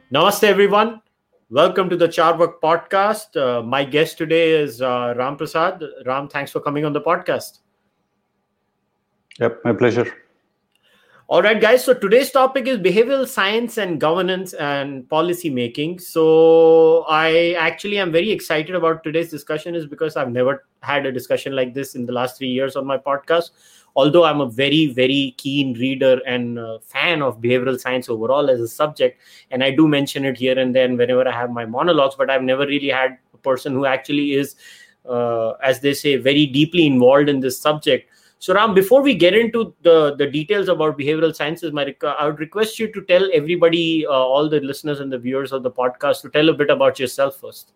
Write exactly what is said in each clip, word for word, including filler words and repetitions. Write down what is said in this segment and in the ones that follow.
Namaste, everyone. Welcome to the Charvak podcast. Uh, my guest today is uh, Ram Prasad. Ram, thanks for coming on the podcast. Yep, my pleasure. All right, guys. So today's topic is behavioral science and governance and policy making. So I actually am very excited about today's discussion is because I've never had a discussion like this in the last three years on my podcast. Although I'm a very, very keen reader and uh, fan of behavioral science overall as a subject, and I do mention it here and then whenever I have my monologues, but I've never really had a person who actually is, uh, as they say, very deeply involved in this subject. So Ram, before we get into the, the details about behavioral sciences, my rec- I would request you to tell everybody, uh, all the listeners and the viewers of the podcast, to tell a bit about yourself first.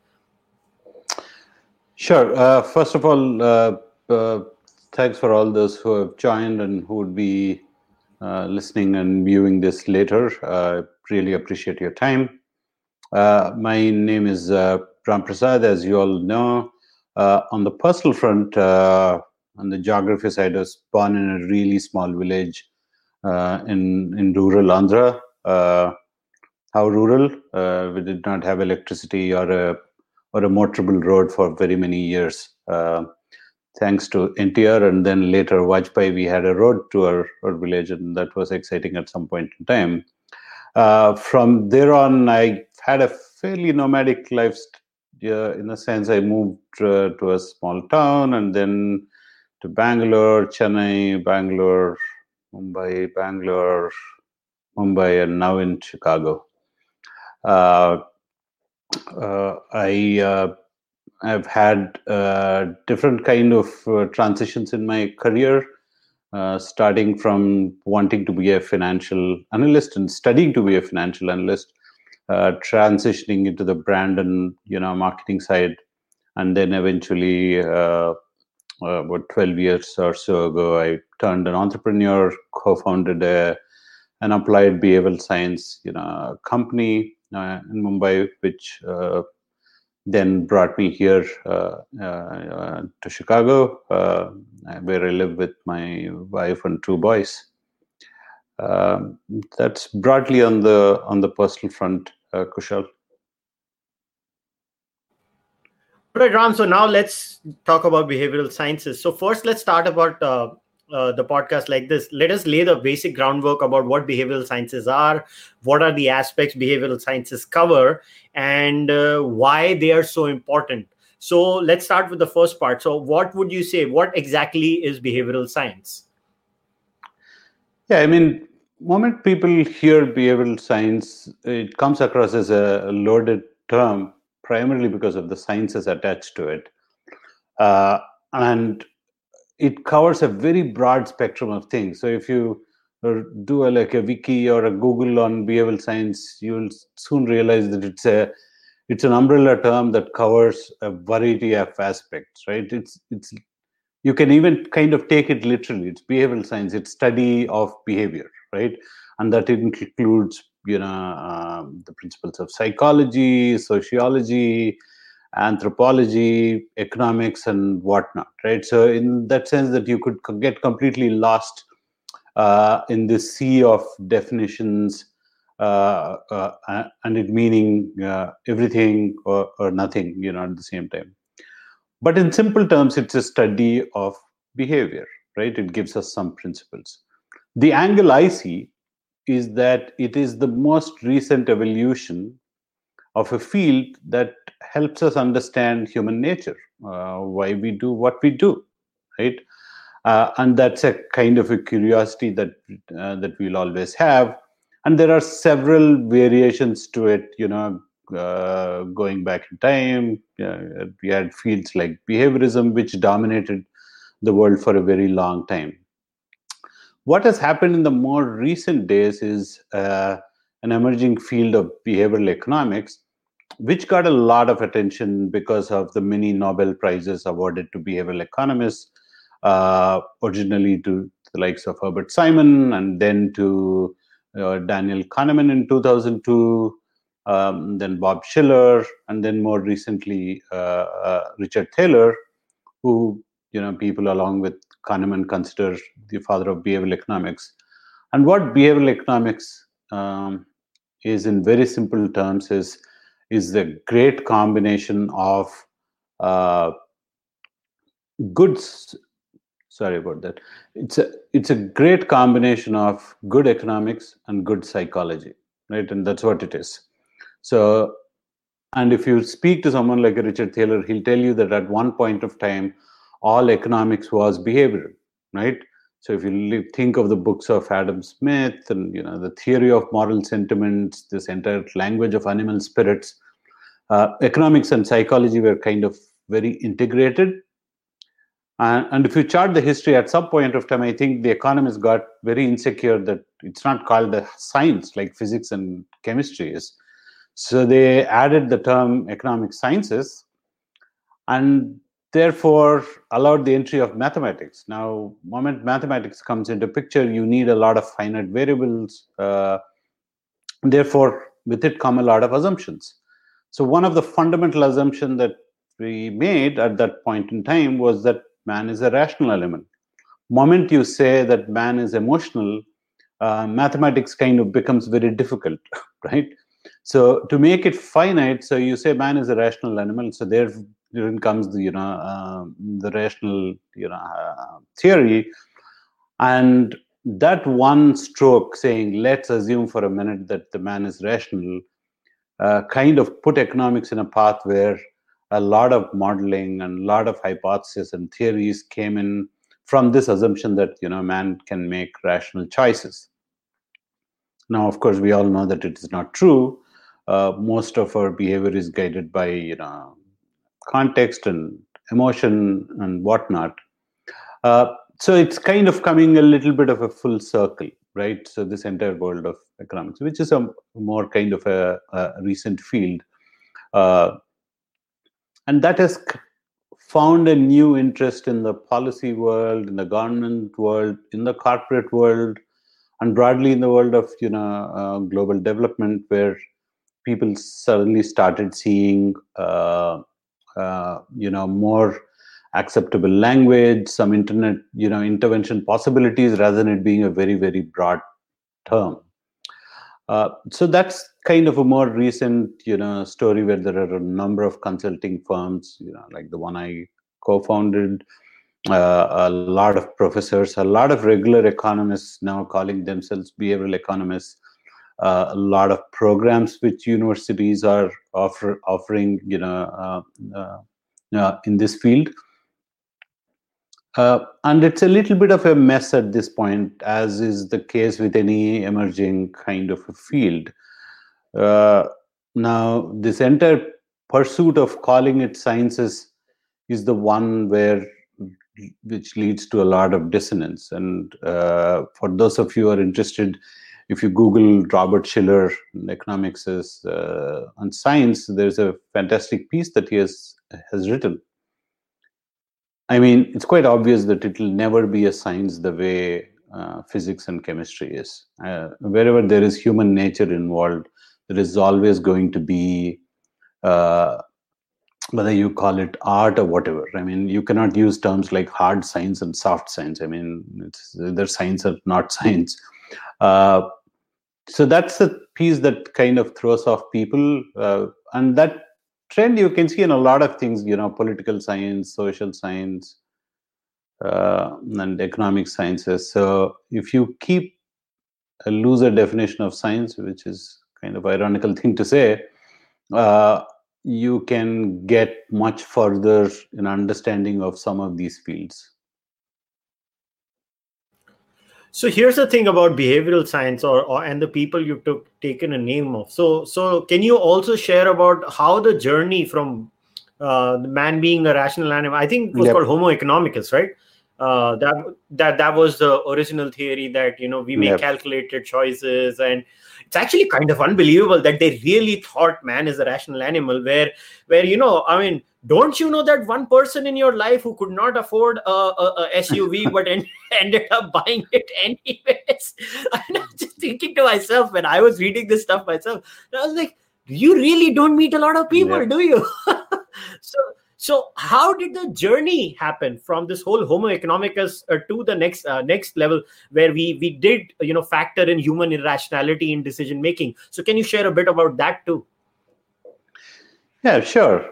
Sure. Uh, first of all, uh, uh, thanks for all those who have joined and who would be uh, listening and viewing this later. I uh, really appreciate your time. Uh, my name is uh, Ram Prasad, as you all know. Uh, on the personal front, uh, on the geography side, I was born in a really small village uh, in in rural Andhra. Uh, how rural? Uh, we did not have electricity or a or a motorable road for very many years. Uh, thanks to N T R and then later Vajpayee, we had a road to our, our village, and that was exciting at some point in time. Uh, from there on, I had a fairly nomadic life. Uh, in a sense, I moved uh, to a small town and then to Bangalore, Chennai, Bangalore, Mumbai, Bangalore, Mumbai, and now in Chicago. Uh, uh, I uh, I've had uh, different kind of uh, transitions in my career, uh, starting from wanting to be a financial analyst and studying to be a financial analyst, uh, transitioning into the brand and you know marketing side, and then eventually, uh, uh, about twelve years or so ago, I turned an entrepreneur, co-founded a, an applied behavioral science you know company uh, in Mumbai, which uh, then brought me here uh, uh, to Chicago, uh, where I live with my wife and two boys. Uh, that's broadly on the on the personal front, uh, Kushal. All right, Ram. So now let's talk about behavioral sciences. So first, let's start about uh, uh, the podcast like this. Let us lay the basic groundwork about what behavioral sciences are, what are the aspects behavioral sciences cover, and uh, why they are so important. So let's start with the first part. So what would you say? What exactly is behavioral science? Yeah, I mean, moment people hear behavioral science, it comes across as a loaded term, primarily because of the sciences attached to it, uh, and it covers a very broad spectrum of things. So if you uh, do a, like a wiki or a Google on behavioral science, you'll soon realize that it's a it's an umbrella term that covers a variety of aspects, right? It's it's you can even kind of take it literally. It's behavioral science. It's study of behavior, right? And that includes you know um, the principles of psychology, sociology, anthropology, economics, and whatnot, right? So, in that sense, that you could get completely lost uh, in this sea of definitions, uh, uh, and it meaning uh, everything or, or nothing, you know, at the same time. But in simple terms, it's a study of behavior, right? It gives us some principles. The angle I see is that it is the most recent evolution of a field that helps us understand human nature, uh, why we do what we do, right? Uh, and that's a kind of a curiosity that uh, that we'll always have. And there are several variations to it, you know, uh, going back in time. Uh, we had fields like behaviorism, which dominated the world for a very long time. What has happened in the more recent days is uh, an emerging field of behavioral economics, which got a lot of attention because of the many Nobel Prizes awarded to behavioral economists, uh, originally to the likes of Herbert Simon and then to uh, Daniel Kahneman in two thousand two, um, then Bob Shiller, and then more recently uh, uh, Richard Thaler, who you know people along with Kahneman consider the father of behavioral economics. And what behavioral economics um, is, in very simple terms, is is the great combination of uh, goods. Sorry about that. It's a it's a great combination of good economics and good psychology, right? And that's what it is. So, and if you speak to someone like Richard Thaler, he'll tell you that at one point of time, all economics was behavioral, right? So if you think of the books of Adam Smith and, you know, the theory of moral sentiments, this entire language of animal spirits, uh, economics and psychology were kind of very integrated. Uh, and if you chart the history, at some point of time, I think the economists got very insecure that it's not called a science like physics and chemistry is. So they added the term economic sciences, and therefore allowed the entry of mathematics. Now, moment mathematics comes into picture, you need a lot of finite variables. Uh, therefore, with it come a lot of assumptions. So one of the fundamental assumptions that we made at that point in time was that man is a rational element. Moment you say that man is emotional, uh, mathematics kind of becomes very difficult, right? So to make it finite, so you say man is a rational animal, so there then comes the, you know, uh, the rational, you know, uh, theory, and that one stroke saying, let's assume for a minute that the man is rational, uh, kind of put economics in a path where a lot of modeling and a lot of hypotheses and theories came in from this assumption that, you know, man can make rational choices. Now, of course, we all know that it is not true. Uh, most of our behavior is guided by, you know, context and emotion and whatnot. Uh, so it's kind of coming a little bit of a full circle, right? So this entire world of economics, which is a more kind of a, a recent field, uh, and that has found a new interest in the policy world, in the government world, in the corporate world, and broadly in the world of, you know, uh, global development, where people suddenly started seeing uh, uh, you know, more acceptable language, some internet, you know, intervention possibilities, rather than it being a very, very broad term. Uh, so that's kind of a more recent, you know, story where there are a number of consulting firms, you know, like the one I co-founded, uh, a lot of professors, a lot of regular economists now calling themselves behavioral economists, uh, a lot of programs which universities are offer, offering, you know, uh, uh, uh, in this field. Uh, and it's a little bit of a mess at this point, as is the case with any emerging kind of a field. Uh, now, this entire pursuit of calling it sciences is the one where which leads to a lot of dissonance. And uh, for those of you who are interested, if you Google Robert Shiller, economics is, uh, and science, there's a fantastic piece that he has has written. I mean, it's quite obvious that it will never be a science the way uh, physics and chemistry is. Uh, wherever there is human nature involved, there is always going to be, uh, whether you call it art or whatever. I mean, you cannot use terms like hard science and soft science. I mean, it's either science or not science. Uh, so that's the piece that kind of throws off people. Uh, and that trend you can see in a lot of things, you know, political science, social science, uh, and economic sciences. So if you keep a looser definition of science, which is kind of ironical thing to say, uh, you can get much further in understanding of some of these fields. So here's the thing about behavioral science, or, or and the people you took taken a name of. So so can you also share about how the journey from uh, the man being a rational animal, I think it was yep. called Homo economicus, right? Uh, that that that was the original theory, that, you know, we make yep. calculated choices, and it's actually kind of unbelievable that they really thought man is a rational animal. Where where you know, I mean, don't you know that one person in your life who could not afford a, a, a S U V but en- ended up buying it anyways? And I'm just thinking to myself, when I was reading this stuff myself, I was like, you really don't meet a lot of people, yep. do you? so. So how did the journey happen from this whole Homo economicus uh, to the next uh, next level, where we we did you know factor in human irrationality in decision making? So can you share a bit about that too? Yeah, sure.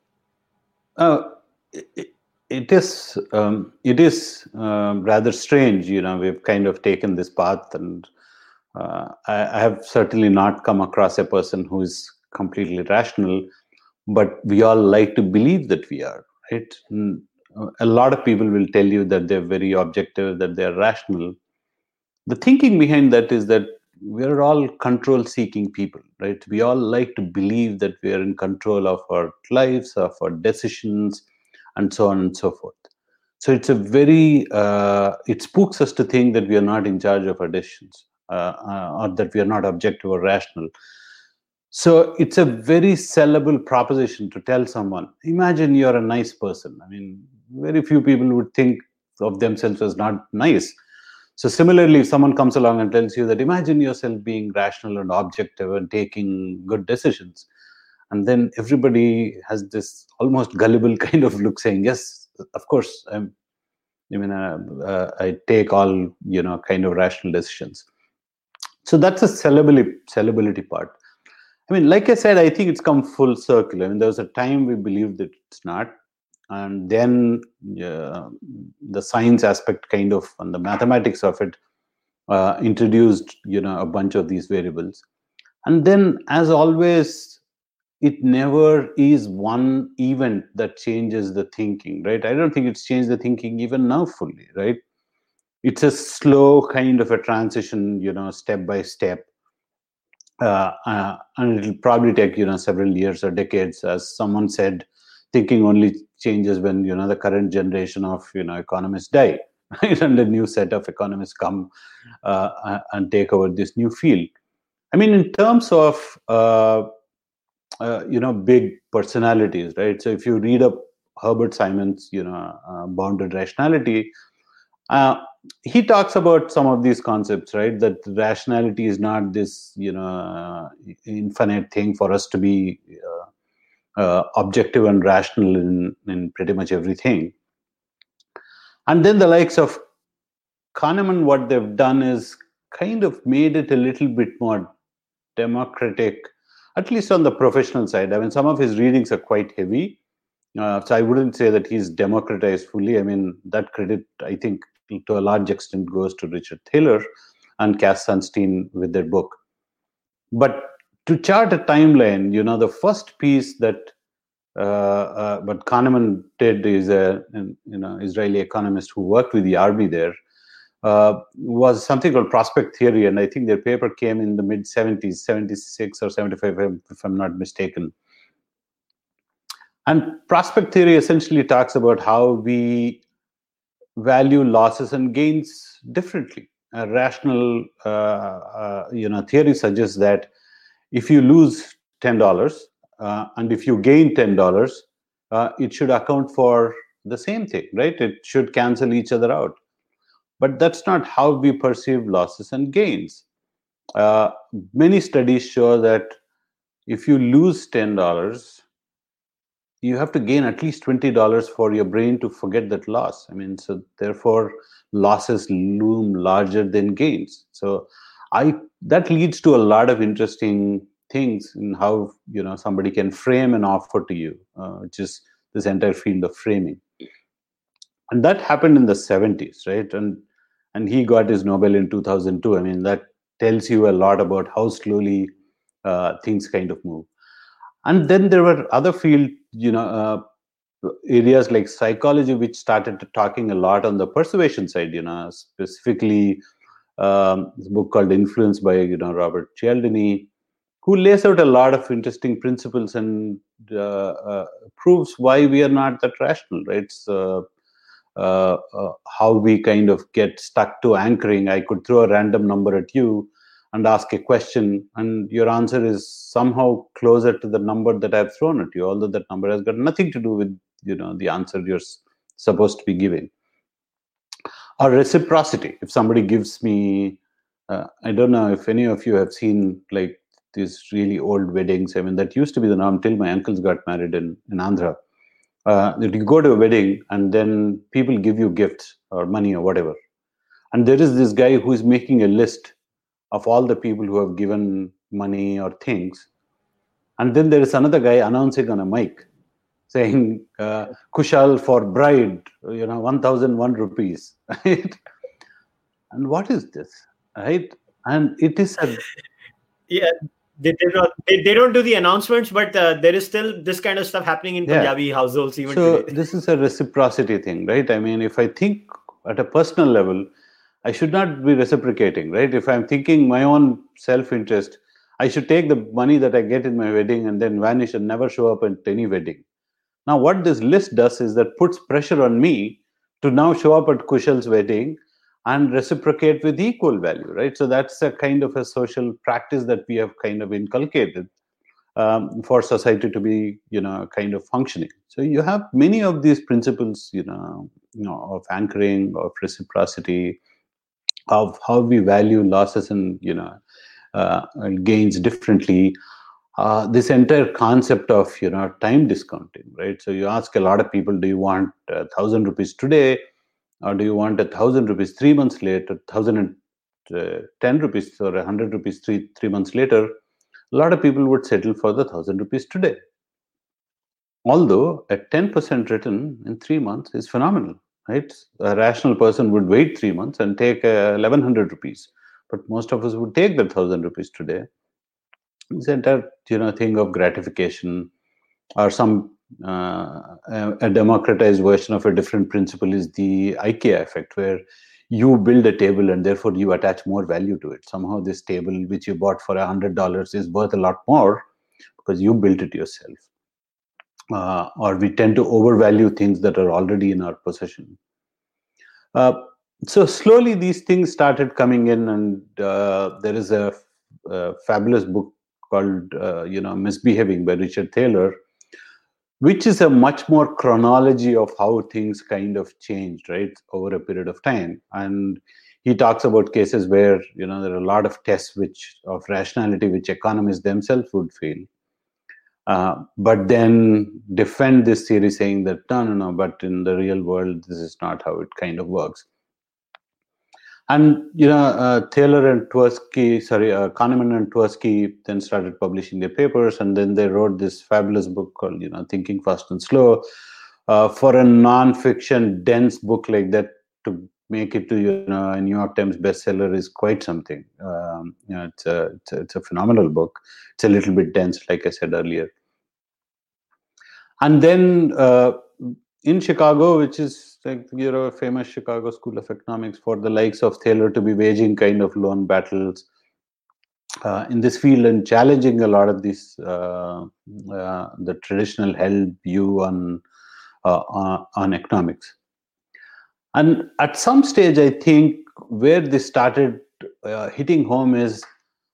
Uh, it, it is um, it is um, rather strange. You know, we've kind of taken this path, and uh, I, I have certainly not come across a person who is completely rational, but we all like to believe that we are, right? And a lot of people will tell you that they're very objective, that they're rational. The thinking behind that is that we're all control seeking people, right? We all like to believe that we are in control of our lives, of our decisions, and so on and so forth. So it's a very uh, it spooks us to think that we are not in charge of our decisions, uh, uh, or that we are not objective or rational. So it's a very sellable proposition to tell someone, imagine you're a nice person. I mean, very few people would think of themselves as not nice. So similarly, if someone comes along and tells you that imagine yourself being rational and objective and taking good decisions, and then everybody has this almost gullible kind of look saying, yes, of course, I'm, I mean, uh, uh, I take all, you know, kind of rational decisions. So that's a sellability, sellability part. I mean, like I said, I think it's come full circle. I mean, there was a time we believed that it's not. And then uh, the science aspect kind of, and the mathematics of it uh, introduced, you know, a bunch of these variables. And then, as always, it never is one event that changes the thinking, right? I don't think it's changed the thinking even now fully, right? It's a slow kind of a transition, you know, step by step. Uh, uh, and it'll probably take, you know, several years or decades. As someone said, thinking only changes when, you know, the current generation of, you know, economists die, right? And a new set of economists come uh, and take over this new field. I mean, in terms of uh, uh, you know, big personalities, right? So if you read up Herbert Simon's, you know, uh, Bounded Rationality, uh, he talks about some of these concepts, right? That rationality is not this, you know, uh, infinite thing for us to be uh, uh, objective and rational in, in pretty much everything. And then the likes of Kahneman, what they've done is kind of made it a little bit more democratic, at least on the professional side. I mean, some of his readings are quite heavy. Uh, so I wouldn't say that he's democratized fully. I mean, that credit, I think, to a large extent goes to Richard Thaler and Cass Sunstein with their book. But to chart a timeline, you know, the first piece that uh, uh, but Kahneman did is a you know Israeli economist who worked with the army there, uh, was something called prospect theory, and I think their paper came in the mid seventies, seventy-six or seventy-five, if I'm not mistaken. And prospect theory essentially talks about how we value losses and gains differently. A rational, uh, uh, you know, theory suggests that if you lose ten dollars uh, and if you gain ten dollars, uh, it should account for the same thing, right? It should cancel each other out. But that's not how we perceive losses and gains. Uh, many studies show that if you lose ten dollars, you have to gain at least twenty dollars for your brain to forget that loss. I mean, so therefore, losses loom larger than gains. So I that leads to a lot of interesting things in how, you know, somebody can frame an offer to you, uh, which is this entire field of framing. And that happened in the seventies, right? And and he got his Nobel in two thousand two. I mean, that tells you a lot about how slowly uh, things kind of move. And then there were other field, you know, uh, areas like psychology, which started talking a lot on the persuasion side, you know, specifically um, this book called Influence by, you know, Robert Cialdini, who lays out a lot of interesting principles and uh, uh, proves why we are not that rational, right? So, uh, uh, how we kind of get stuck to anchoring. I could throw a random number at you and ask a question, and your answer is somehow closer to the number that I've thrown at you, although that number has got nothing to do with, you know, the answer you're supposed to be giving. Or reciprocity. If somebody gives me, uh, I don't know if any of you have seen like these really old weddings. I mean, that used to be the norm till my uncles got married in, in Andhra. Uh, that you go to a wedding and then people give you gifts or money or whatever. And there is this guy who is making a list of all the people who have given money or things. And then there is another guy announcing on a mic saying, uh, Kushal for bride, you know, one thousand one rupees. Right? And what is this? Right? And it is a... Yeah. They, they, don't, they, they don't do the announcements, but uh, there is still this kind of stuff happening in yeah. Punjabi households even so today. This is a reciprocity thing, right? I mean, if I think at a personal level, I should not be reciprocating, right? If I'm thinking my own self-interest, I should take the money that I get in my wedding and then vanish and never show up at any wedding. Now, what this list does is that puts pressure on me to now show up at Kushal's wedding and reciprocate with equal value, right? So that's a kind of a social practice that we have kind of inculcated um, for society to be, you know, kind of functioning. So you have many of these principles, you know, you know, of anchoring, of reciprocity, of how we value losses and, you know, uh, gains differently. Uh, this entire concept of, you know, time discounting, right? So you ask a lot of people, do you want a thousand rupees today, or do you want a thousand rupees three months later, thousand and uh, ten rupees or a hundred rupees three three months later? A lot of people would settle for the thousand rupees today. Although a ten percent return in three months is phenomenal, right? A rational person would wait three months and take uh, eleven hundred rupees, but most of us would take the thousand rupees today. This entire, you know, thing of gratification, or some uh, a, a democratized version of a different principle is the IKEA effect, where you build a table and therefore you attach more value to it. Somehow this table which you bought for a hundred dollars is worth a lot more because you built it yourself. Uh, or we tend to overvalue things that are already in our possession. Uh, so slowly these things started coming in, and uh, there is a, a fabulous book called uh, you know Misbehaving by Richard Thaler, which is a much more chronology of how things kind of changed, right, over a period of time. And he talks about cases where, you know, there are a lot of tests which of rationality which economists themselves would fail. Uh, but then defend this theory saying that, no, no, no, but in the real world, this is not how it kind of works. And, you know, uh, Thaler and Tversky, sorry, uh, Kahneman and Tversky then started publishing their papers, and then they wrote this fabulous book called, you know, Thinking Fast and Slow. Uh, for a non-fiction, dense book like that to make it to, you know, a New York Times bestseller is quite something. Um, you know, it's a, it's a it's a phenomenal book. It's a little bit dense, like I said earlier. And then uh, in Chicago, which is like, you know, a famous Chicago School of Economics, for the likes of Thaler to be waging kind of lone battles uh, in this field and challenging a lot of these uh, uh, the traditional held view on uh, on, on economics. And at some stage, I think where this started uh, hitting home is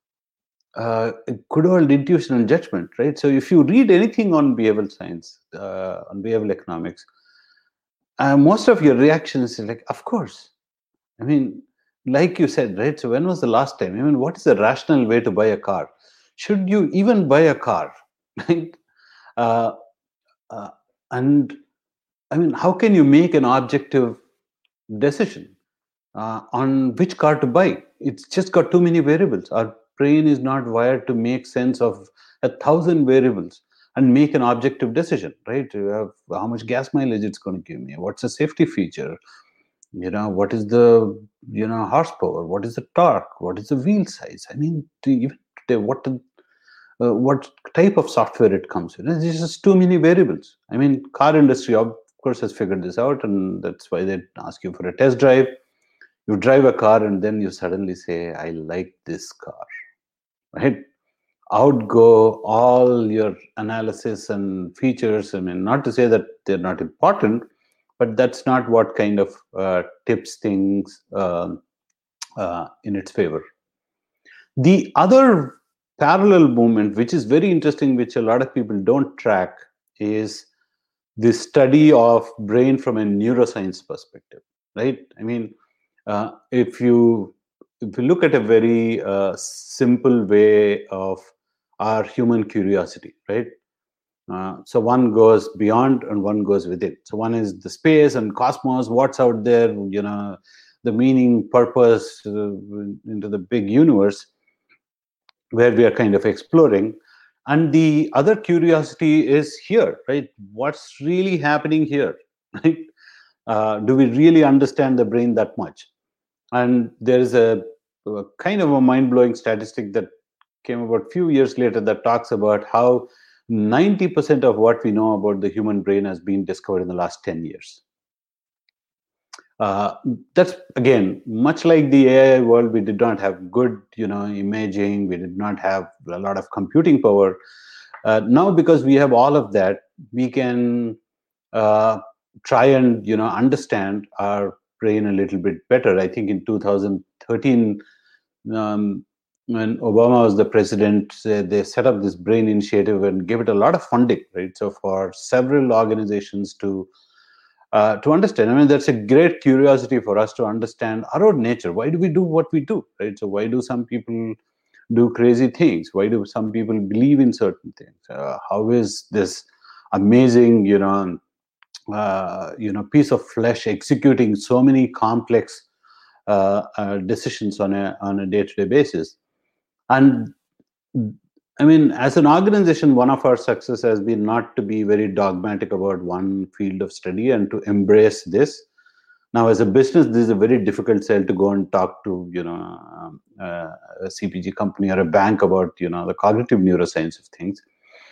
uh, good old intuition and judgment, right? So if you read anything on behavioral science, uh, on behavioral economics, uh, most of your reactions is like, of course. I mean, like you said, right? So when was the last time? I mean, what is the rational way to buy a car? Should you even buy a car? Right? Uh, uh, and I mean, how can you make an objective decision uh, on which car to buy? It's just got too many variables. Our brain is not wired to make sense of a thousand variables and make an objective decision, right? You have how much gas mileage it's going to give me, what's the safety feature, you know, what is the, you know, horsepower, what is the torque, what is the wheel size. I mean, to even today, what uh, what type of software it comes in. There's just too many variables. I mean, car industry, of course, has figured this out, and that's why they ask you for a test drive. You drive a car, and then you suddenly say, I like this car, right? Outgo all your analysis and features. I mean, not to say that they're not important, but that's not what kind of uh, tips things uh, uh, in its favor. The other parallel movement, which is very interesting, which a lot of people don't track, is the study of brain from a neuroscience perspective, right? I mean, uh, if you if you look at a very uh, simple way of our human curiosity, right? Uh, so one goes beyond and one goes within. So one is the space and cosmos, what's out there, you know, the meaning, purpose uh, into the big universe where we are kind of exploring. And the other curiosity is here, right? What's really happening here, right? Uh, do we really understand the brain that much? And there is a, a kind of a mind-blowing statistic that came about a few years later that talks about how ninety percent of what we know about the human brain has been discovered in the last ten years. Uh, that's, again, much like the A I world, we did not have good, you know, imaging. We did not have a lot of computing power. Uh, now, because we have all of that, we can uh, try and, you know, understand our brain a little bit better. I think in two thousand thirteen, um, when Obama was the president, they set up this brain initiative and gave it a lot of funding, right? So for several organizations to uh, to understand, I mean, that's a great curiosity for us to understand our own nature. Why do we do what we do, right? So why do some people do crazy things? Why do some people believe in certain things? Uh, how is this amazing, you know, uh, you know, piece of flesh executing so many complex uh, uh, decisions on a on a day-to-day basis? And I mean, as an organization, one of our success has been not to be very dogmatic about one field of study and to embrace this. Now, as a business, this is a very difficult sell to go and talk to, you know, um, uh, a C P G company or a bank about, you know, the cognitive neuroscience of things.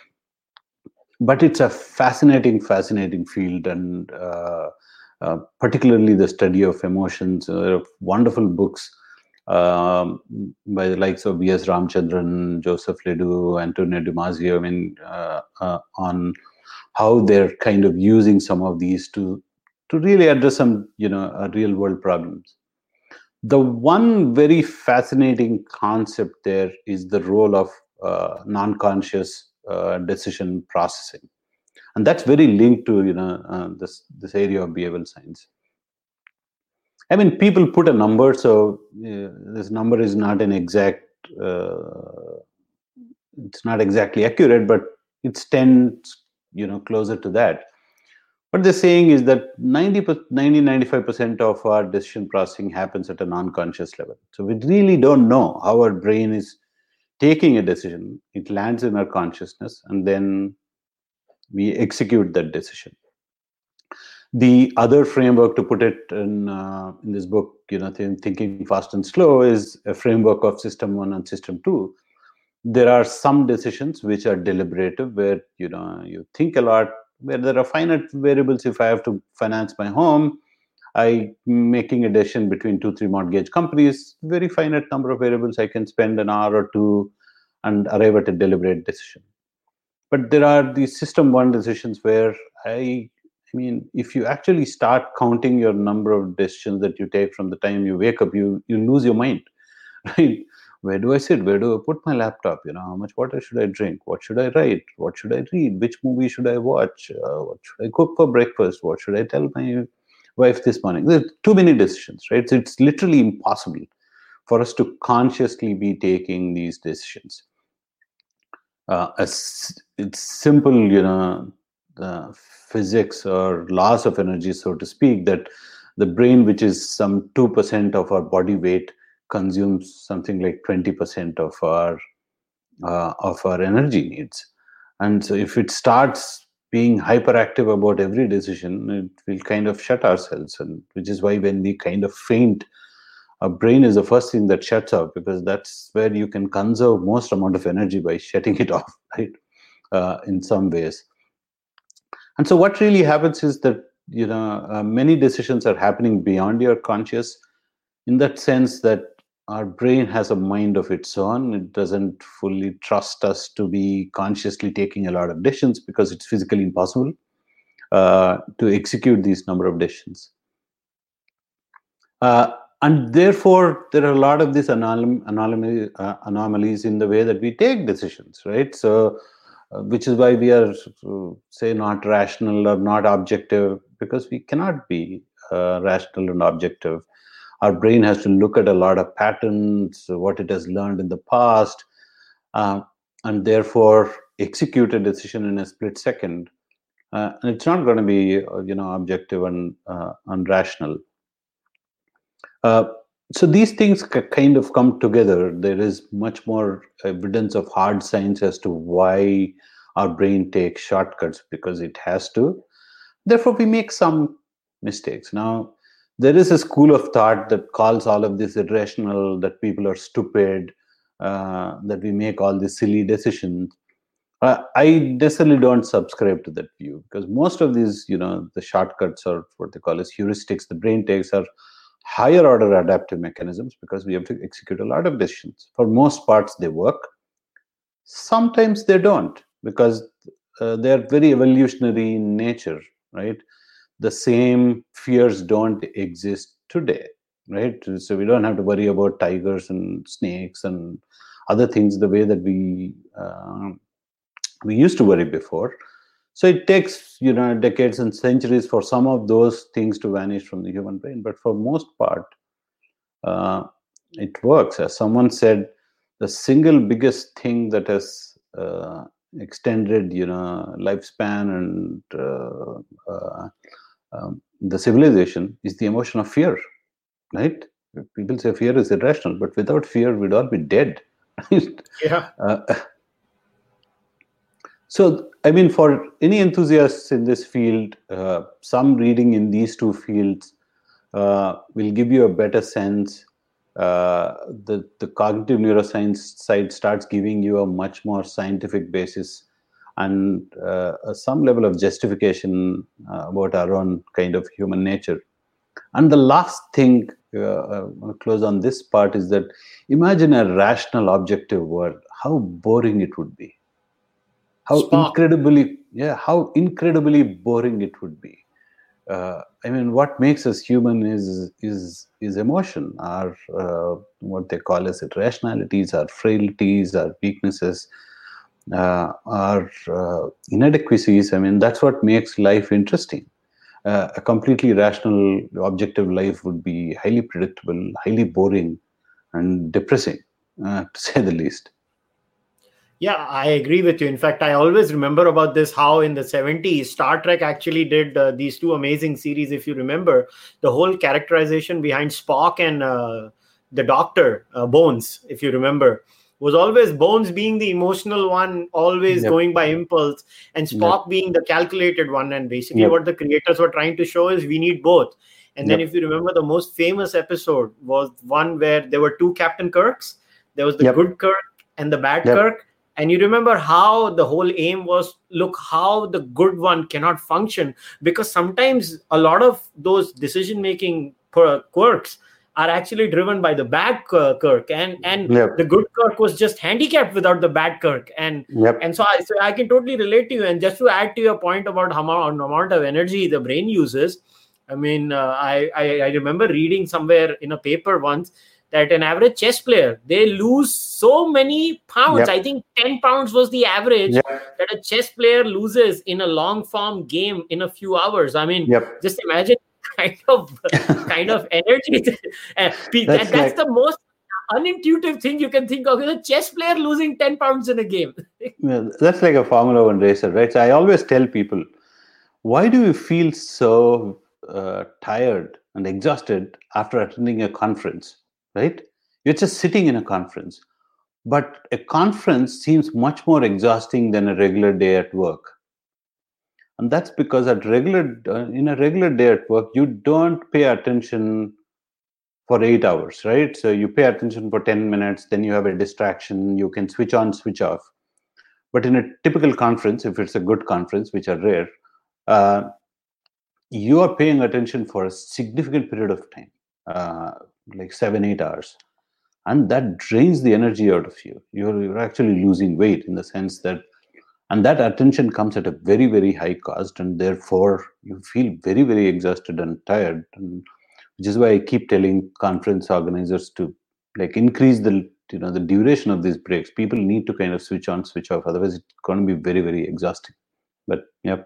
But it's a fascinating, fascinating field, and uh, uh, particularly the study of emotions. Uh, wonderful books um, by the likes of V S Ramchandran, Joseph Ledoux, Antonio Damasio, I mean, uh, uh, on how they're kind of using some of these to to really address some, you know, uh, real world problems. The one very fascinating concept there is the role of uh, non-conscious uh, decision processing, and that's very linked to, you know, uh, this this area of behavioral science. I mean, people put a number, so uh, this number is not an exact, uh, it's not exactly accurate, but it's tends, you know, closer to that. What they're saying is that ninety, ninety, ninety-five percent of our decision processing happens at a non-conscious level. So we really don't know how our brain is taking a decision. It lands in our consciousness, and then we execute that decision. The other framework, to put it in uh, in this book, you know, Thinking Fast and Slow, is a framework of system one and system two. There are some decisions which are deliberative, where, you know, you think a lot, where there are finite variables. If I have to finance my home, I making a decision between two, three mortgage companies, very finite number of variables. I can spend an hour or two and arrive at a deliberate decision. But there are these system one decisions where I I mean, if you actually start counting your number of decisions that you take from the time you wake up, you you lose your mind, right? Where do I sit? Where do I put my laptop? You know, how much water should I drink? What should I write? What should I read? Which movie should I watch? Uh, what should I cook for breakfast? What should I tell my wife this morning? There's too many decisions, right? So it's literally impossible for us to consciously be taking these decisions. Uh, as it's simple, you know, uh, physics or laws of energy, so to speak, that the brain, which is some two percent of our body weight, consumes something like twenty percent of our uh, of our energy needs. And so if it starts being hyperactive about every decision, it will kind of shut ourselves, and which is why when we kind of faint, our brain is the first thing that shuts off, because that's where you can conserve most amount of energy by shutting it off, right? Uh, in some ways. And so what really happens is that, you know, uh, many decisions are happening beyond your conscious, in that sense that our brain has a mind of its own. It doesn't fully trust us to be consciously taking a lot of decisions, because it's physically impossible uh, to execute these number of decisions. Uh, and therefore, there are a lot of these anom- anom- uh, anomalies in the way that we take decisions, right? So, uh, which is why we are, uh, say, not rational or not objective, because we cannot be uh, rational and objective. Our brain has to look at a lot of patterns, what it has learned in the past, uh, and therefore execute a decision in a split second, uh, and it's not going to be, uh, you know, objective and uh, unrational. Uh, so these things c- kind of come together. There is much more evidence of hard science as to why our brain takes shortcuts, because it has to. Therefore, we make some mistakes. Now, there is a school of thought that calls all of this irrational, that people are stupid, uh, that we make all these silly decisions. Uh, I necessarily don't subscribe to that view, because most of these, you know, the shortcuts, or what they call as heuristics, the brain takes, are higher order adaptive mechanisms, because we have to execute a lot of decisions. For most parts, they work. Sometimes they don't, because uh, they are very evolutionary in nature, right? The same fears don't exist today, right? So we don't have to worry about tigers and snakes and other things the way that we uh, we used to worry before. So it takes, you know, decades and centuries for some of those things to vanish from the human brain. But for most part, uh, it works. As someone said, the single biggest thing that has uh, extended, you know, lifespan and uh, uh, um, the civilization is the emotion of fear, right? People say fear is irrational, but without fear, we'd all be dead. Yeah. Uh, so, I mean, for any enthusiasts in this field, uh, some reading in these two fields uh, will give you a better sense. Uh, the, the cognitive neuroscience side starts giving you a much more scientific basis and uh, some level of justification uh, about our own kind of human nature. And the last thing, uh, I want to close on this part, is that imagine a rational, objective world. How boring it would be. How Spock. incredibly, yeah, how incredibly boring it would be. Uh, I mean, what makes us human is is is emotion, our uh, what they call as irrationalities, our frailties, our weaknesses, uh, our uh, inadequacies. I mean, that's what makes life interesting. Uh, a completely rational, objective life would be highly predictable, highly boring, and depressing, uh, to say the least. Yeah, I agree with you. In fact, I always remember about this, how in the seventies, Star Trek actually did uh, these two amazing series. If you remember, the whole characterization behind Spock and uh, the Doctor, uh, Bones, if you remember, was always Bones being the emotional one, always Yep. going by impulse, and Spock Yep. being the calculated one. And basically, Yep. what the creators were trying to show is we need both. And then, Yep. if you remember, the most famous episode was one where there were two Captain Kirks. There was the Yep. good Kirk and the bad Yep. Kirk. And you remember how the whole aim was, look how the good one cannot function, because sometimes a lot of those decision-making quirks are actually driven by the bad Kirk, and and Yep. the good Kirk was just handicapped without the bad Kirk, and Yep. and so I so I can totally relate to you. And just to add to your point about how amount, amount of energy the brain uses, I mean, uh, I, I I remember reading somewhere in a paper once that an average chess player, they lose so many pounds. Yep. I think ten pounds was the average Yep. that a chess player loses in a long form game in a few hours. I mean, Yep. just imagine kind of kind of energy. that, That's that's like- the most unintuitive thing you can think of, is a chess player losing ten pounds in a game. Yeah, that's like a Formula One racer, right? So I always tell people, why do you feel so uh, tired and exhausted after attending a conference, right? You're just sitting in a conference. But a conference seems much more exhausting than a regular day at work. And that's because at regular uh, in a regular day at work, you don't pay attention for eight hours, right? So you pay attention for ten minutes, then you have a distraction, you can switch on, switch off. But in a typical conference, if it's a good conference, which are rare, uh, you are paying attention for a significant period of time, uh, like seven, eight hours. And that drains the energy out of you. You're, you're actually losing weight in the sense that, and that attention comes at a very, very high cost. And therefore, you feel very, very exhausted and tired. And which is why I keep telling conference organizers to like increase the you know the duration of these breaks. People need to kind of switch on, switch off. Otherwise, it's going to be very, very exhausting. But yeah.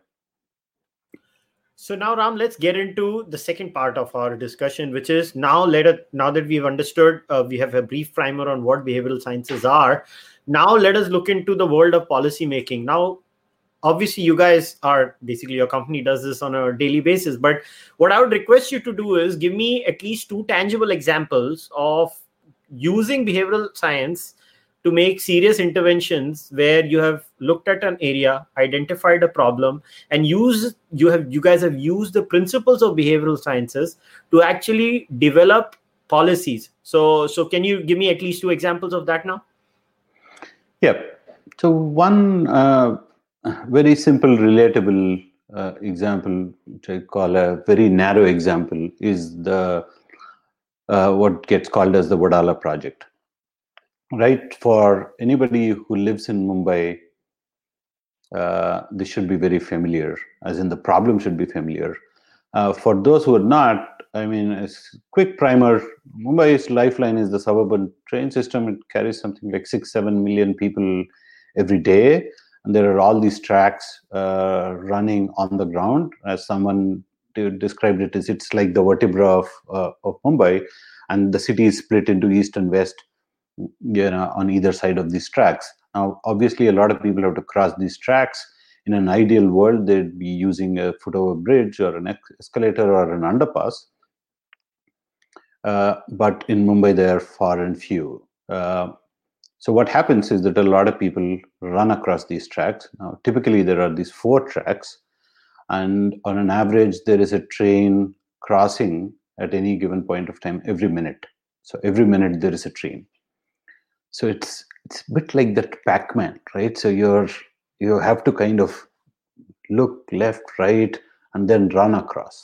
So now, Ram, let's get into the second part of our discussion, which is now let it, now that we've understood, uh, we have a brief primer on what behavioral sciences are. Now let us look into the world of policy making. Now, obviously you guys are basically, your company does this on a daily basis, but what I would request you to do is give me at least two tangible examples of using behavioral science to make serious interventions where you have looked at an area, identified a problem, and use you have you guys have used the principles of behavioral sciences to actually develop policies. So so can you give me at least two examples of that now? Yeah. So one uh, very simple, relatable uh, example, which I call a very narrow example, is the uh, what gets called as the Wadala project. Right? For anybody who lives in Mumbai, uh, this should be very familiar, as in the problem should be familiar. Uh, for those who are not, I mean, a quick primer, Mumbai's lifeline is the suburban train system. It carries something like six, seven million people every day. And there are all these tracks uh, running on the ground. As someone described it, as it's like the vertebra of, uh, of Mumbai. And the city is split into east and west, you know, on either side of these tracks. Now, obviously, a lot of people have to cross these tracks. In an ideal world, they'd be using a foot-over bridge or an escalator or an underpass. Uh, but in Mumbai, they are far and few. Uh, so what happens is that a lot of people run across these tracks. Now, typically, there are these four tracks. And on an average, there is a train crossing at any given point of time every minute. So every minute, there is a train. So it's it's a bit like that Pac-Man, right? So you're you have to kind of look left, right, and then run across.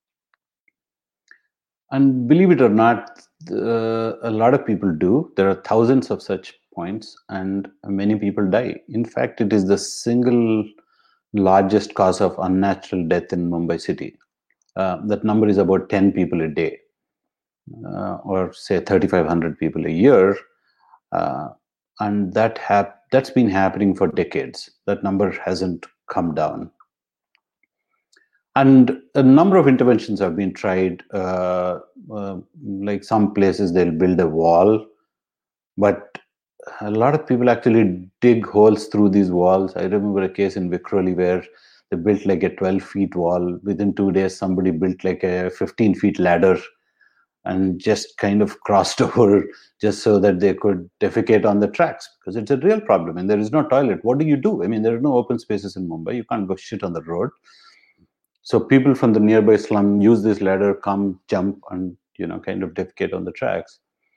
And believe it or not, uh, a lot of people do. There are thousands of such points, and many people die. In fact, it is the single largest cause of unnatural death in Mumbai city. Uh, that number is about ten people a day, uh, or say thirty-five hundred people a year. Uh, and that hap- that's been happening for decades. That number hasn't come down. And a number of interventions have been tried. Uh, uh, like some places, they'll build a wall, but a lot of people actually dig holes through these walls. I remember a case in Vikhroli where they built like a twelve feet wall. Within two days, somebody built like a fifteen feet ladder and just kind of crossed over just so that they could defecate on the tracks, because it's a real problem and there is no toilet. What do you do? I mean, there are no open spaces in Mumbai. You can't go shit on the road. So people from the nearby slum use this ladder, come, jump, and, you know, kind of defecate on the tracks.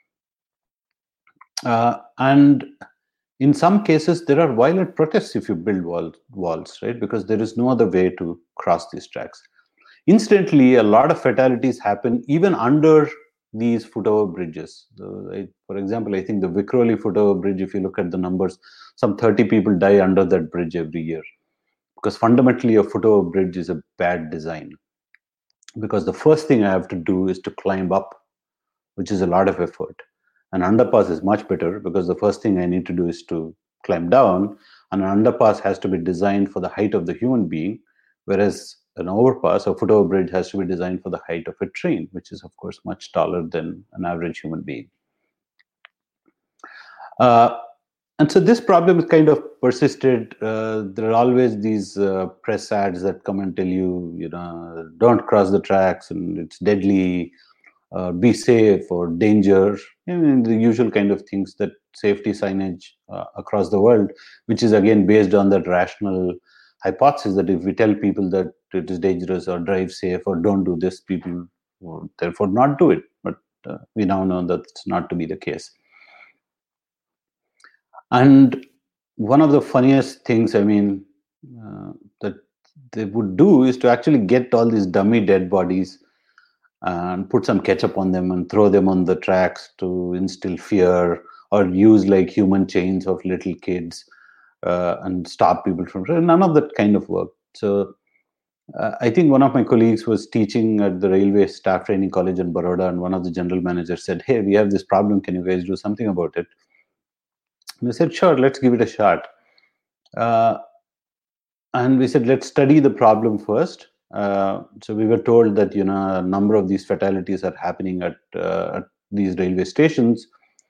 Uh, and in some cases, there are violent protests if you build wall, walls, right? Because there is no other way to cross these tracks. Incidentally, a lot of fatalities happen even under these foot-over bridges. So, I, for example, I think the Vikhroli foot-over bridge, if you look at the numbers, some thirty people die under that bridge every year. Because fundamentally, a foot-over bridge is a bad design. Because the first thing I have to do is to climb up, which is a lot of effort. An underpass is much better because the first thing I need to do is to climb down. And an underpass has to be designed for the height of the human being, whereas an overpass or foot-over bridge has to be designed for the height of a train, which is, of course, much taller than an average human being. Uh, and so this problem is kind of persisted. Uh, there are always these uh, press ads that come and tell you, you know, don't cross the tracks and it's deadly, uh, be safe or danger, I mean, the usual kind of things, that safety signage uh, across the world, which is again based on that rational hypothesis that if we tell people that it is dangerous or drive safe or don't do this, people will therefore not do it. But uh, we now know that it's not to be the case. And one of the funniest things, I mean, uh, that they would do is to actually get all these dummy dead bodies and put some ketchup on them and throw them on the tracks to instill fear, or use like human chains of little kids uh, and stop people from, none of that kind of work. So uh, I think one of my colleagues was teaching at the Railway Staff Training College in Baroda, and one of the general managers said, hey, we have this problem, can you guys do something about it? And we said, sure, let's give it a shot. Uh, and we said, let's study the problem first. Uh, so we were told that, you know, a number of these fatalities are happening at, uh, at these railway stations.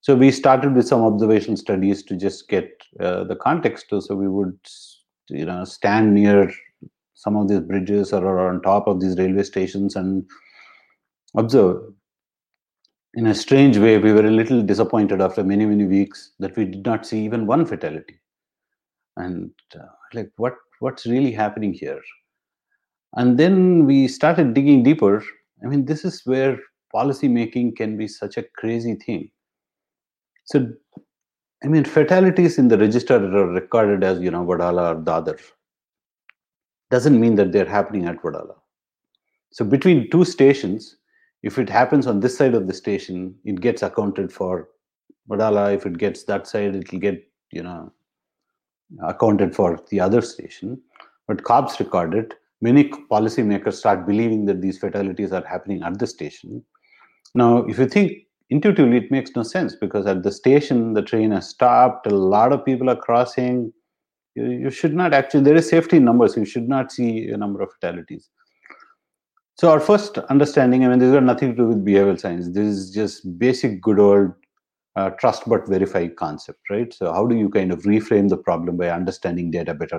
So we started with some observational studies to just get uh, the context. So we would, you know, stand near some of these bridges or on top of these railway stations and observe. In a strange way, we were a little disappointed after many, many weeks that we did not see even one fatality. And uh, like, what what's really happening here? And then we started digging deeper. I mean, this is where policy making can be such a crazy thing. So, I mean, fatalities in the register are recorded as, you know, Wadala or Dadar. Doesn't mean that they're happening at Wadala. So between two stations, if it happens on this side of the station, it gets accounted for Wadala. If it gets that side, it will get, you know, accounted for the other station. But cops record it. Many policymakers start believing that these fatalities are happening at the station. Now, if you think intuitively, it makes no sense, because at the station, the train has stopped, a lot of people are crossing. You, you should not actually, there is safety in numbers. You should not see a number of fatalities. So our first understanding, I mean, this has got nothing to do with behavioral science. This is just basic good old uh, trust but verify concept, right? So how do you kind of reframe the problem by understanding data better?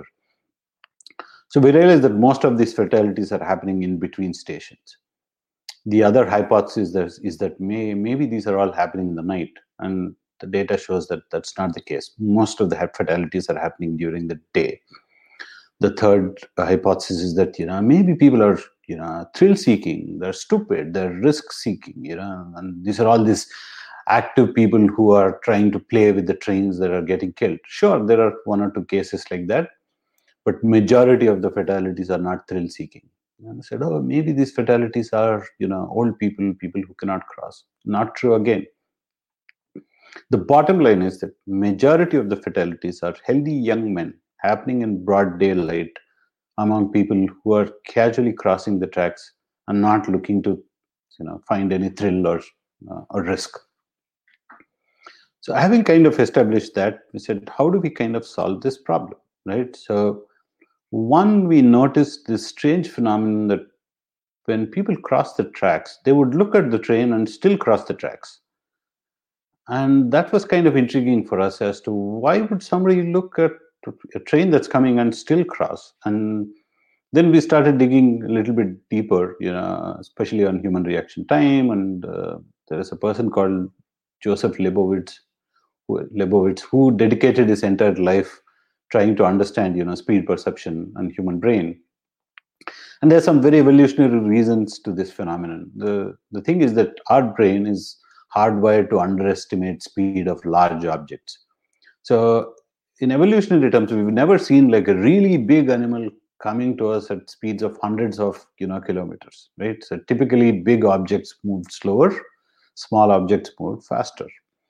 So we realized that most of these fatalities are happening in between stations. The other hypothesis is, is that may, maybe these are all happening in the night, and the data shows that that's not the case. Most of the fatalities are happening during the day. The third hypothesis is that, you know, maybe people are, you know, thrill-seeking, they're stupid, they're risk-seeking, you know, and these are all these active people who are trying to play with the trains that are getting killed. Sure, there are one or two cases like that, but majority of the fatalities are not thrill-seeking. And I said, oh, maybe these fatalities are, you know, old people, people who cannot cross. Not true again. The bottom line is that majority of the fatalities are healthy young men happening in broad daylight among people who are casually crossing the tracks and not looking to, you know, find any thrill or, uh, or risk. So having kind of established that, we said, how do we kind of solve this problem, right? So one, we noticed this strange phenomenon that when people cross the tracks, they would look at the train and still cross the tracks. And that was kind of intriguing for us as to why would somebody look at a train that's coming and still cross? And then we started digging a little bit deeper, you know, especially on human reaction time. And uh, there is a person called Joseph Lebowitz, who, Lebowitz, who dedicated his entire life trying to understand, you know, speed perception and human brain. And there are some very evolutionary reasons to this phenomenon. The, the thing is that our brain is hardwired to underestimate speed of large objects. So in evolutionary terms, we've never seen like a really big animal coming to us at speeds of hundreds of, you know, kilometers, right? So typically big objects move slower, small objects move faster.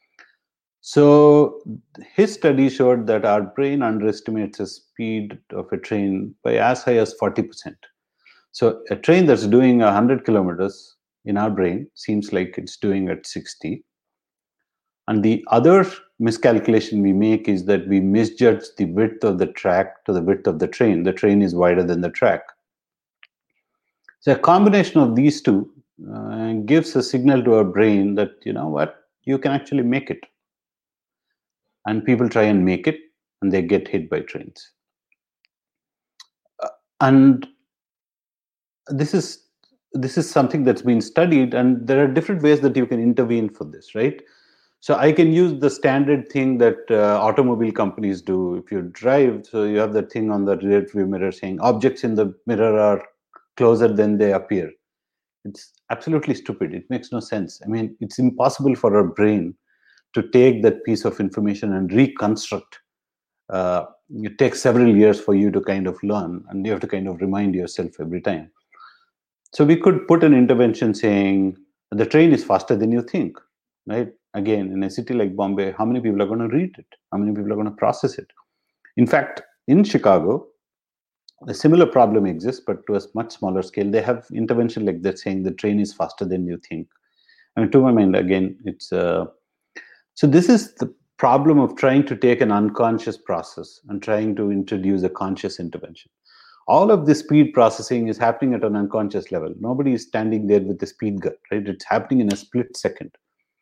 So his study showed that our brain underestimates the speed of a train by as high as forty percent. So a train that's doing one hundred kilometers in our brain seems like it's doing at sixty. And the other miscalculation we make is that we misjudge the width of the track to the width of the train. The train is wider than the track. So a combination of these two uh, gives a signal to our brain that, you know what, you can actually make it. And people try and make it, and they get hit by trains. Uh, and this is this is something that's been studied, and there are different ways that you can intervene for this, right? So I can use the standard thing that uh, automobile companies do. If you drive, so you have that thing on the rear view mirror saying objects in the mirror are closer than they appear. It's absolutely stupid. It makes no sense. I mean, it's impossible for our brain to take that piece of information and reconstruct. Uh, it takes several years for you to kind of learn, and you have to kind of remind yourself every time. So we could put an intervention saying the train is faster than you think, right? Again, in a city like Bombay, how many people are going to read it? How many people are going to process it? In fact, in Chicago, a similar problem exists, but to a much smaller scale. They have intervention like that saying the train is faster than you think. I mean, to my mind, again, it's... Uh, so this is the problem of trying to take an unconscious process and trying to introduce a conscious intervention. All of this speed processing is happening at an unconscious level. Nobody is standing there with the speed gun, right? It's happening in a split second.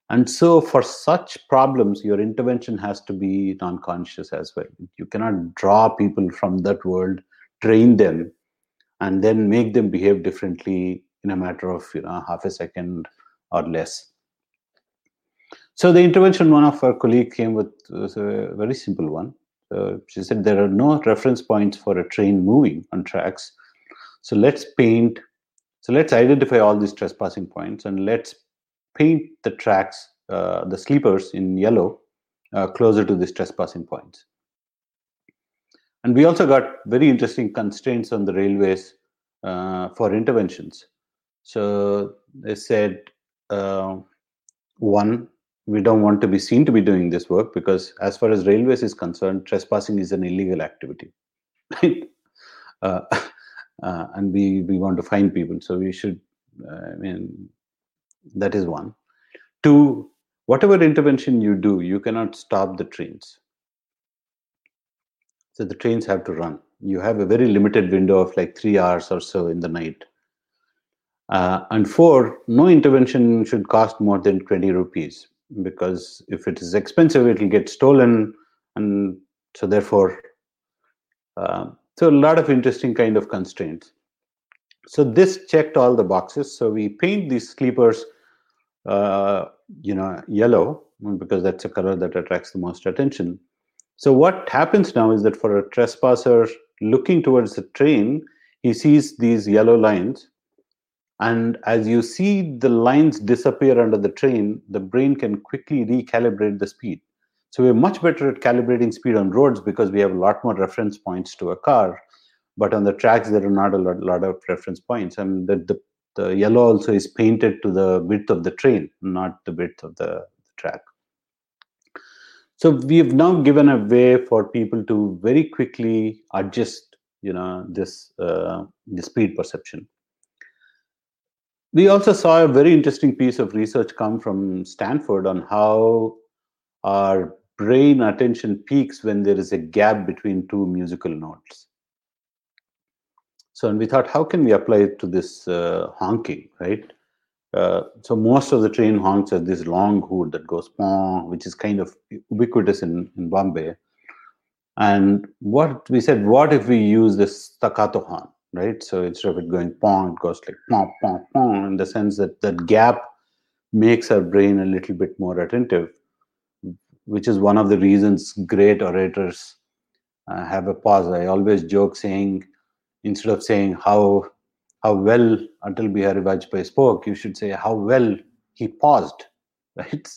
And so for such problems, your intervention has to be non-conscious as well. You cannot draw people from that world, train them, and then make them behave differently in a matter of you know half a second or less. So the intervention one of our colleagues came with was a very simple one. Uh, she said there are no reference points for a train moving on tracks. So let's paint, so let's identify all these trespassing points and let's paint the tracks, uh, the sleepers in yellow, uh, closer to these trespassing points. And we also got very interesting constraints on the railways uh, for interventions. So they said, uh, one, we don't want to be seen to be doing this work because as far as railways is concerned, trespassing is an illegal activity. Right? Uh, uh, and we, we want to fine people. So we should, uh, I mean, that is one. Two, whatever intervention you do, you cannot stop the trains. So the trains have to run. You have a very limited window of like three hours or so in the night. Uh, and four, no intervention should cost more than twenty rupees, because if it is expensive, it will get stolen. And so therefore, uh, so a lot of interesting kind of constraints. So this checked all the boxes. So we paint these sleepers, uh, you know, yellow, because that's a color that attracts the most attention. So what happens now is that for a trespasser looking towards the train, he sees these yellow lines. And as you see the lines disappear under the train, the brain can quickly recalibrate the speed. So we're much better at calibrating speed on roads because we have a lot more reference points to a car. But on the tracks, there are not a lot, lot of reference points. And the, the, the yellow also is painted to the width of the train, not the width of the, the track. So we've now given a way for people to very quickly adjust, you know, this uh, the speed perception. We also saw a very interesting piece of research come from Stanford on how our brain attention peaks when there is a gap between two musical notes. So, and we thought, how can we apply it to this uh, honking, right? Uh, so most of the train honks are this long hoot that goes pong, which is kind of ubiquitous in, in Bombay. And what we said, what if we use this staccato horn, right? So instead of it going pong, it goes like pong, pong, pong, in the sense that that gap makes our brain a little bit more attentive, which is one of the reasons great orators uh, have a pause. I always joke saying, instead of saying how how well Atal Bihari Vajpayee spoke, you should say how well he paused, right?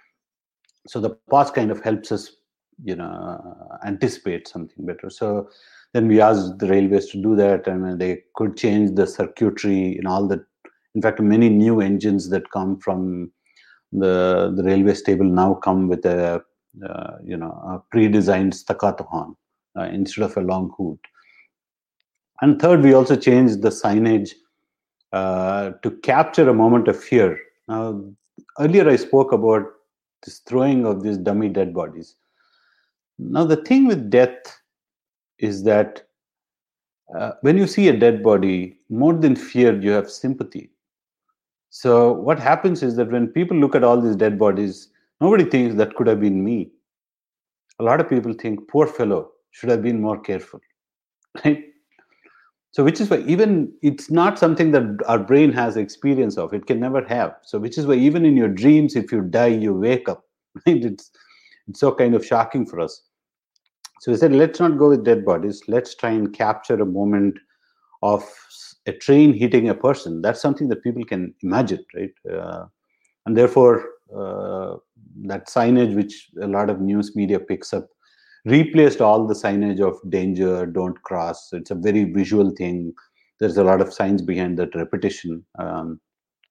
So the pause kind of helps us, you know, anticipate something better. So then we asked the railways to do that, and they could change the circuitry in all the, in fact, many new engines that come from the the railway stable now come with a, uh, you know, a pre-designed staccato horn uh, instead of a long hoot. And third, we also changed the signage uh, to capture a moment of fear. Now, earlier I spoke about this throwing of these dummy dead bodies. Now, the thing with death is that uh, when you see a dead body, more than fear, you have sympathy. So what happens is that when people look at all these dead bodies, nobody thinks that could have been me. A lot of people think, poor fellow, should have been more careful, right? So which is why even it's not something that our brain has experience of. It can never have. So which is why even in your dreams, if you die, you wake up. Right? It's, it's so kind of shocking for us. So we said, let's not go with dead bodies. Let's try and capture a moment of a train hitting a person. That's something that people can imagine, right? Uh, and therefore, uh, that signage, which a lot of news media picks up, replaced all the signage of danger, don't cross. It's a very visual thing. There's a lot of science behind that repetition. Um,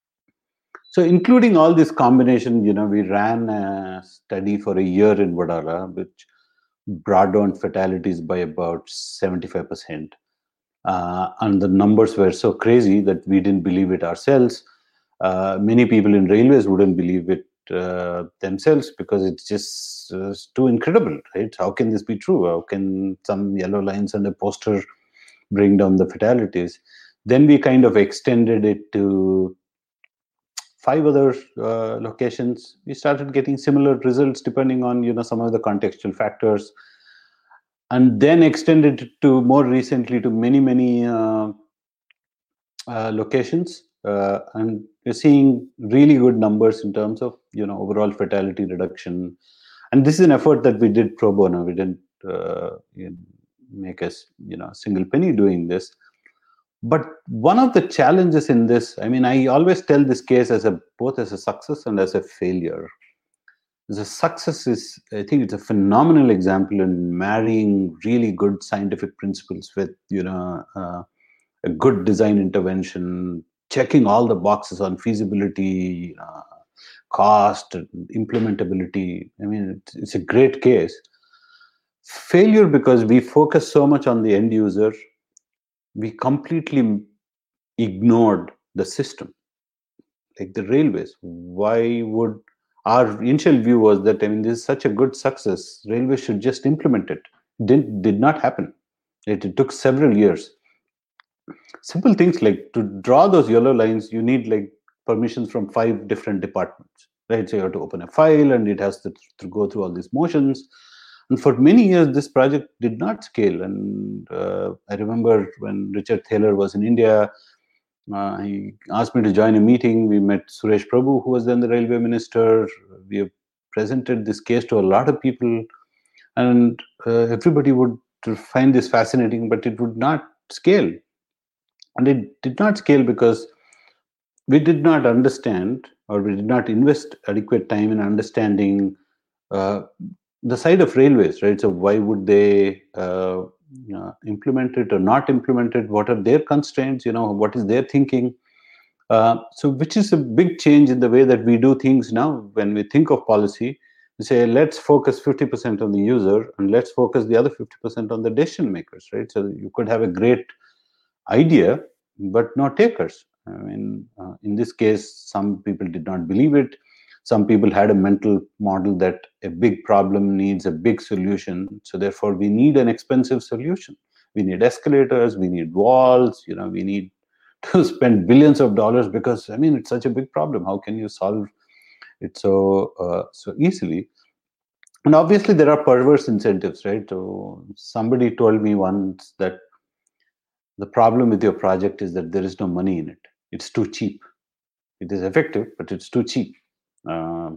so including all this combination, you know, we ran a study for a year in Vadala, which brought down fatalities by about seventy-five percent. Uh, and the numbers were so crazy that we didn't believe it ourselves. Uh, many people in railways wouldn't believe it uh, themselves because it's just uh, too incredible, right? How can this be true? How can some yellow lines on a poster bring down the fatalities? Then we kind of extended it to five other uh, locations. We started getting similar results depending on, you know, some of the contextual factors, and then extended it to more recently to many, many uh, uh, locations. Uh, and we're seeing really good numbers in terms of, you know, overall fatality reduction. And this is an effort that we did pro bono. We didn't uh, make us, you know, a single penny doing this. But one of the challenges in this, I mean, I always tell this case as a both as a success and as a failure. The success is, I think, it's a phenomenal example in marrying really good scientific principles with, you know, uh, a good design intervention, checking all the boxes on feasibility, uh, cost, and implementability. I mean, it's, it's a great case. Failure because we focus so much on the end user, we completely ignored the system, like the railways. Why would our initial view was that, I mean, this is such a good success, railways should just implement it. Did did not happen. It, it took several years. Simple things like to draw those yellow lines, you need like permissions from five different departments, right? So you have to open a file, and it has to, to go through all these motions. And for many years, this project did not scale. And uh, I remember when Richard Thaler was in India, uh, he asked me to join a meeting. We met Suresh Prabhu, who was then the railway minister. We have presented this case to a lot of people, and uh, everybody would find this fascinating, but it would not scale. And it did not scale because we did not understand, or we did not invest adequate time in understanding uh, the side of railways, right? So why would they uh, uh, implement it or not implement it? What are their constraints? You know, what is their thinking? Uh, so which is a big change in the way that we do things now. When we think of policy, we say, let's focus fifty percent on the user and let's focus the other fifty percent on the decision makers, right? So you could have a great idea, but no takers. I mean, uh, in this case, some people did not believe it. Some people had a mental model that a big problem needs a big solution. So therefore, we need an expensive solution. We need escalators, we need walls, you know, we need to spend billions of dollars because, I mean, it's such a big problem. How can you solve it so uh, so easily? And obviously, there are perverse incentives, right? So somebody told me once that the problem with your project is that there is no money in it. It's too cheap. It is effective, but it's too cheap. Uh,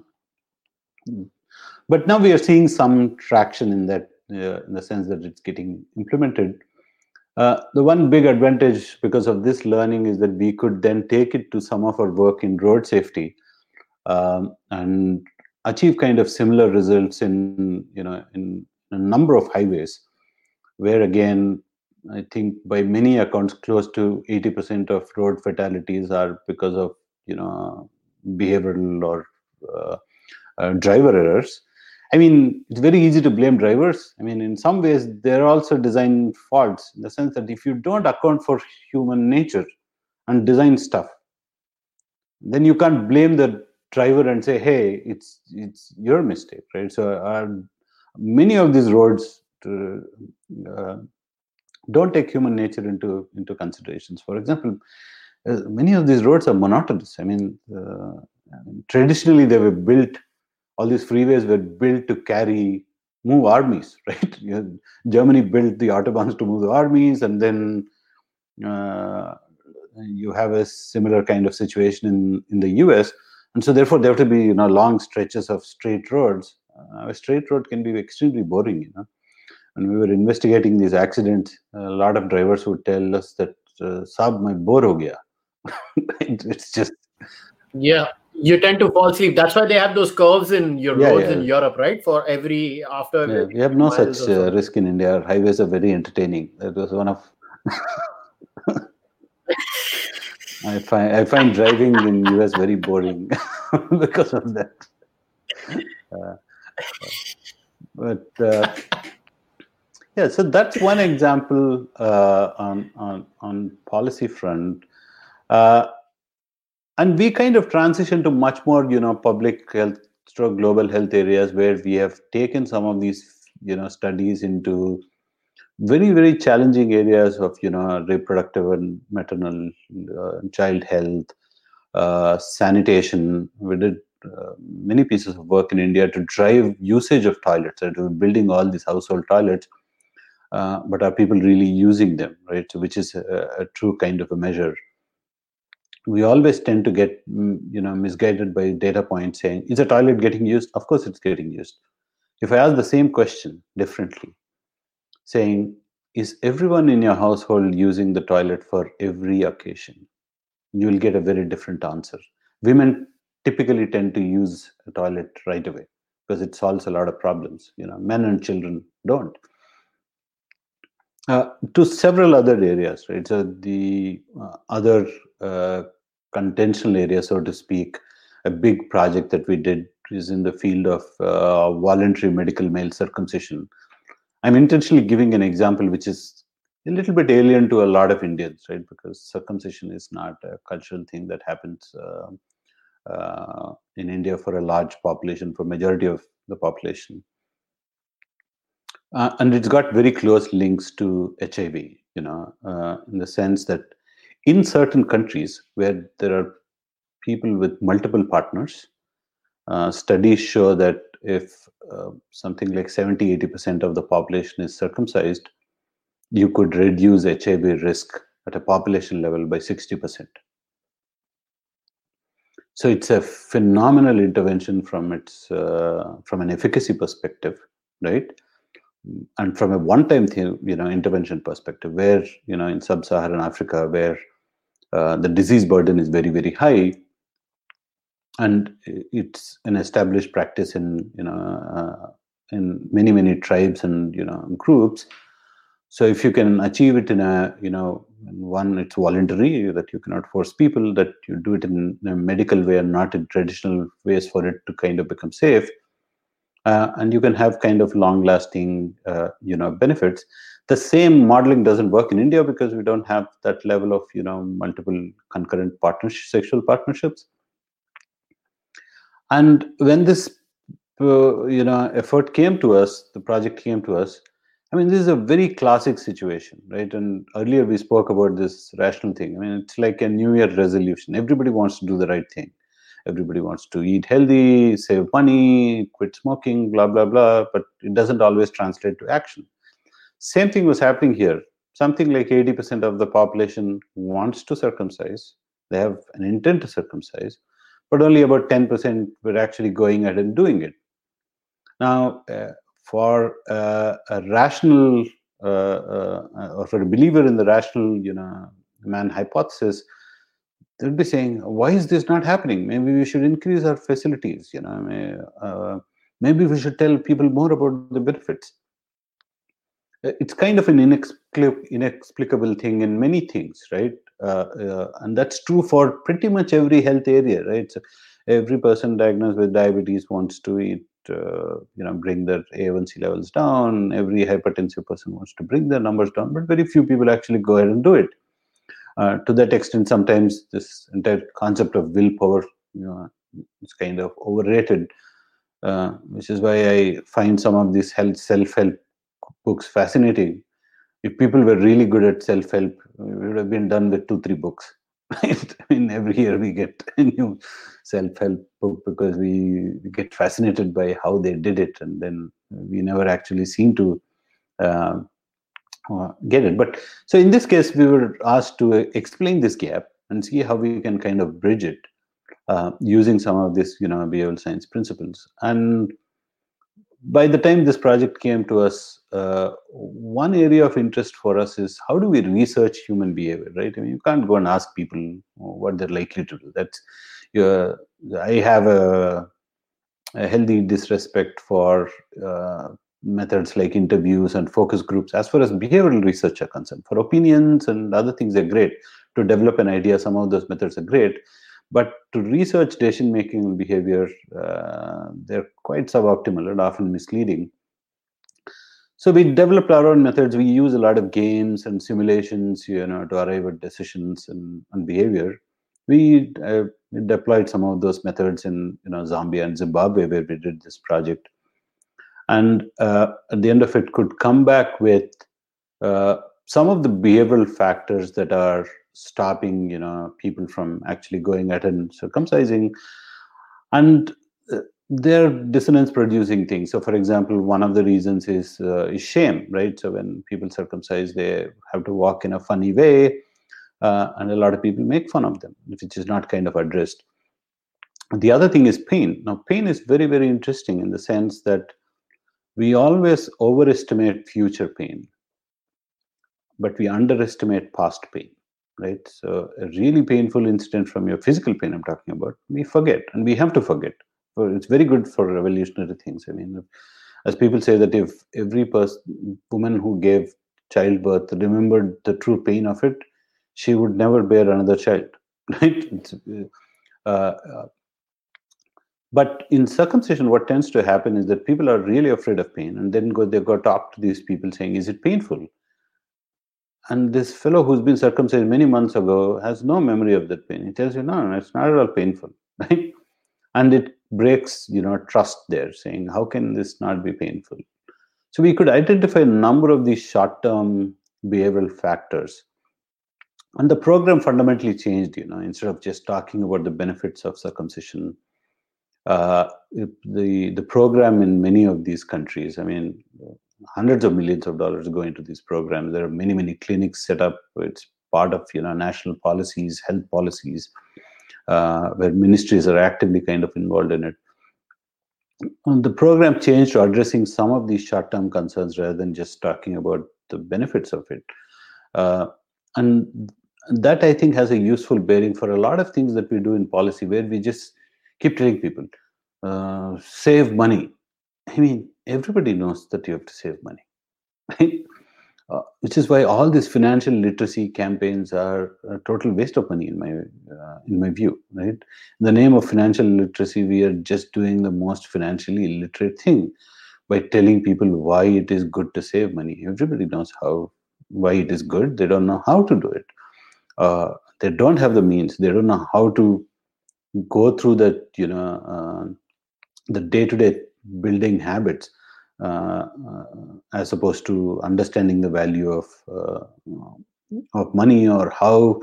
but now we are seeing some traction in that, uh, in the sense that it's getting implemented. Uh, the one big advantage because of this learning is that we could then take it to some of our work in road safety um, and achieve kind of similar results in, you know, in a number of highways, where again, I think by many accounts, close to eighty percent of road fatalities are because of, you know, behavioral or uh, uh, driver errors. I mean, it's very easy to blame drivers. I mean, in some ways, they're also design faults in the sense that if you don't account for human nature and design stuff, then you can't blame the driver and say, hey, it's it's your mistake, right? So uh, many of these roads to, uh, don't take human nature into into considerations. For example, uh, many of these roads are monotonous. I mean, uh, I mean, traditionally they were built, all these freeways were built to carry, move armies, right? You know, Germany built the autobahns to move the armies, and then uh, you have a similar kind of situation in, in the U S. And so therefore there have to be, you know, long stretches of straight roads. Uh, a straight road can be extremely boring, you know. When we were investigating these accidents, a lot of drivers would tell us that, uh, Saab, my bore ho gaya. It's just... Yeah, you tend to fall asleep. That's why they have those curves in your Yeah, roads yeah. in Europe, right? For every, after Yeah, every we have no miles such or so. uh, risk in India. Our highways are very entertaining. That was one of... I find I find driving in U S very boring because of that. Uh, but uh, yeah, so that's one example uh, on on on policy front, uh, and we kind of transition to much more, you know, public health, stroke global health areas where we have taken some of these, you know, studies into very very challenging areas of, you know, reproductive and maternal uh, child health, uh, sanitation. We did uh, many pieces of work in India to drive usage of toilets. Right? We're building all these household toilets, uh, but are people really using them? Right, so which is a, a true kind of a measure. We always tend to get, you know, misguided by data points saying, is a toilet getting used? Of course it's getting used. If I ask the same question differently, saying, is everyone in your household using the toilet for every occasion? You will get a very different answer. Women typically tend to use a toilet right away because it solves a lot of problems. You know, men and children don't. Uh, to several other areas, right? So the uh, other uh, contentional area, so to speak, a big project that we did is in the field of uh, voluntary medical male circumcision. I'm intentionally giving an example which is a little bit alien to a lot of Indians, right? Because circumcision is not a cultural thing that happens uh, uh, in India for a large population, for majority of the population. Uh, and it's got very close links to H I V, you know, uh, in the sense that in certain countries where there are people with multiple partners, uh, studies show that if uh, something like seventy, eighty percent of the population is circumcised, you could reduce H I V risk at a population level by sixty percent. So it's a phenomenal intervention from its uh, from an efficacy perspective, right? And from a one-time thing, you know, intervention perspective, where, you know, in sub-Saharan Africa, where uh, the disease burden is very, very high, and it's an established practice in, you know, uh, in many, many tribes and, you know, groups. So if you can achieve it in a, you know, one, it's voluntary, that you cannot force people, that you do it in a medical way and not in traditional ways for it to kind of become safe. Uh, and you can have kind of long-lasting, uh, you know, benefits. The same modeling doesn't work in India because we don't have that level of, you know, multiple concurrent partnerships, sexual partnerships. And when this, uh, you know, effort came to us, the project came to us, I mean, this is a very classic situation, right? And earlier we spoke about this rational thing. I mean, it's like a New Year resolution. Everybody wants to do the right thing. Everybody wants to eat healthy, save money, quit smoking, blah, blah, blah. But it doesn't always translate to action. Same thing was happening here. Something like eighty percent of the population wants to circumcise. They have an intent to circumcise, but only about ten percent were actually going ahead and doing it. Now, uh, for uh, a rational uh, uh, or for a believer in the rational, you know, man hypothesis, they'll be saying, why is this not happening? Maybe we should increase our facilities, you know, may, uh, maybe we should tell people more about the benefits. It's kind of an inexplic- inexplicable thing in many things, right? Uh, uh, and that's true for pretty much every health area, right? So every person diagnosed with diabetes wants to eat, uh, you know, bring their A one C levels down. Every hypertensive person wants to bring their numbers down, but very few people actually go ahead and do it. Uh, to that extent, sometimes this entire concept of willpower, you know, is kind of overrated, uh, which is why I find some of these health self-help books fascinating. If people were really good at self-help, we would have been done with two, three books. Right? I mean, every year we get a new self-help book because we, we get fascinated by how they did it, and then we never actually seem to uh, uh, get it. But so in this case, we were asked to explain this gap and see how we can kind of bridge it uh, using some of this, you know, behavioral science principles. And by the time this project came to us, uh, one area of interest for us is how do we research human behavior, right? I mean, you can't go and ask people what they're likely to do. That's, uh, I have a, a healthy disrespect for uh, methods like interviews and focus groups as far as behavioral research are concerned. For opinions and other things are great. To develop an idea, some of those methods are great. But to research decision-making and behavior, uh, they're quite suboptimal and often misleading. So we developed our own methods. We use a lot of games and simulations, you know, to arrive at decisions and, and behavior. We, uh, we deployed some of those methods in, you know, Zambia and Zimbabwe, where we did this project. And uh, at the end of it, could come back with uh, some of the behavioral factors that are stopping, you know, people from actually going ahead and circumcising. And uh, they're dissonance producing things. So for example, one of the reasons is, uh, is shame, right? So when people circumcise, they have to walk in a funny way, uh, and a lot of people make fun of them, which is not kind of addressed. The other thing is pain. Now, pain is very, very interesting in the sense that we always overestimate future pain, but we underestimate past pain, right? So a really painful incident from your physical pain I'm talking about, we forget, and we have to forget. So it's very good for revolutionary things. I mean, as people say that if every person, woman who gave childbirth remembered the true pain of it, she would never bear another child, right? It's, uh, uh, but in circumcision, what tends to happen is that people are really afraid of pain, and then go, they go talk to these people saying, is it painful? And this fellow who's been circumcised many months ago has no memory of that pain. He tells you, no, no, it's not at all painful, right? And it breaks, you know, trust there, saying, how can this not be painful? So we could identify a number of these short-term behavioral factors. And the program fundamentally changed, you know, instead of just talking about the benefits of circumcision, uh, the, the program in many of these countries, I mean, hundreds of millions of dollars go into these programs. There are many, many clinics set up. It's part of, you know, national policies, health policies, uh, where ministries are actively kind of involved in it. And the program changed to addressing some of these short-term concerns rather than just talking about the benefits of it. Uh, and that, I think, has a useful bearing for a lot of things that we do in policy, where we just keep telling people, uh, save money. I mean, everybody knows that you have to save money, right? Uh, which is why all these financial literacy campaigns are a total waste of money in my uh, in my view, right? In the name of financial literacy, we are just doing the most financially illiterate thing by telling people why it is good to save money. Everybody knows how why it is good. They don't know how to do it. Uh, they don't have the means. They don't know how to go through that, you know, uh, the day-to-day building habits, uh, uh, as opposed to understanding the value of uh, of money, or how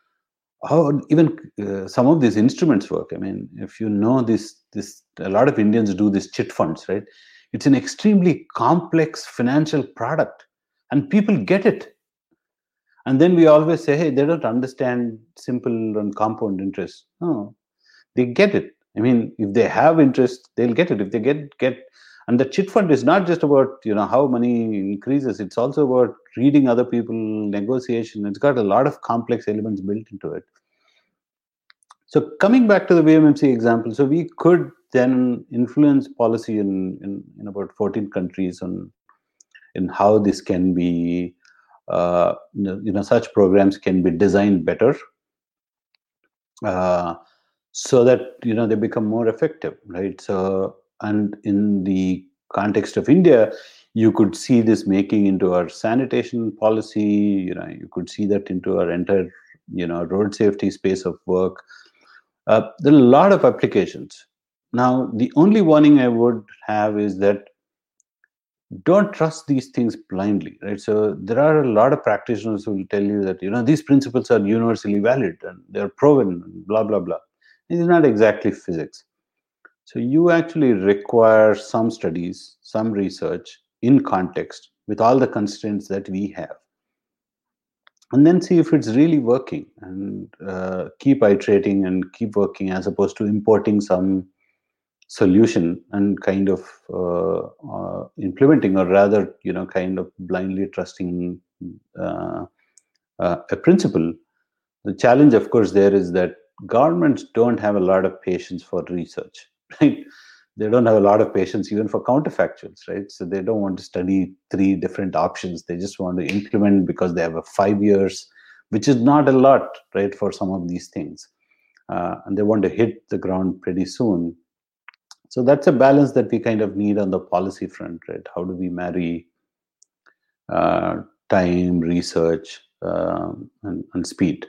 how even uh, some of these instruments work. I mean, if you know this, this a lot of Indians do this chit funds, right? It's an extremely complex financial product, and people get it. And then we always say, hey, they don't understand simple and compound interest. No, they get it. I mean, if they have interest, they'll get it. If they get get, and the chit fund is not just about, you know, how money increases. It's also about reading other people, negotiation. It's got a lot of complex elements built into it. So coming back to the V M M C example, so we could then influence policy in in, in about fourteen countries on in how this can be, uh, you know, such programs can be designed better. Uh, so that, you know, they become more effective, right? So, and in the context of India, you could see this making into our sanitation policy. You know, you could see that into our entire, you know, road safety space of work. Uh, there are a lot of applications. Now, the only warning I would have is that don't trust these things blindly, right? So there are a lot of practitioners who will tell you that, you know, these principles are universally valid and they're proven, blah, blah, blah. It is not exactly physics. So you actually require some studies, some research in context with all the constraints that we have. And then see if it's really working, and uh, keep iterating and keep working, as opposed to importing some solution and kind of uh, uh, implementing, or rather, you know, kind of blindly trusting uh, uh, a principle. The challenge, of course, there is that governments don't have a lot of patience for research, right? They don't have a lot of patience even for counterfactuals, right? So they don't want to study three different options. They just want to implement because they have a five years, which is not a lot, right, for some of these things. Uh, and they want to hit the ground pretty soon. So that's a balance that we kind of need on the policy front, right? How do we marry uh, time, research, um, and, and speed?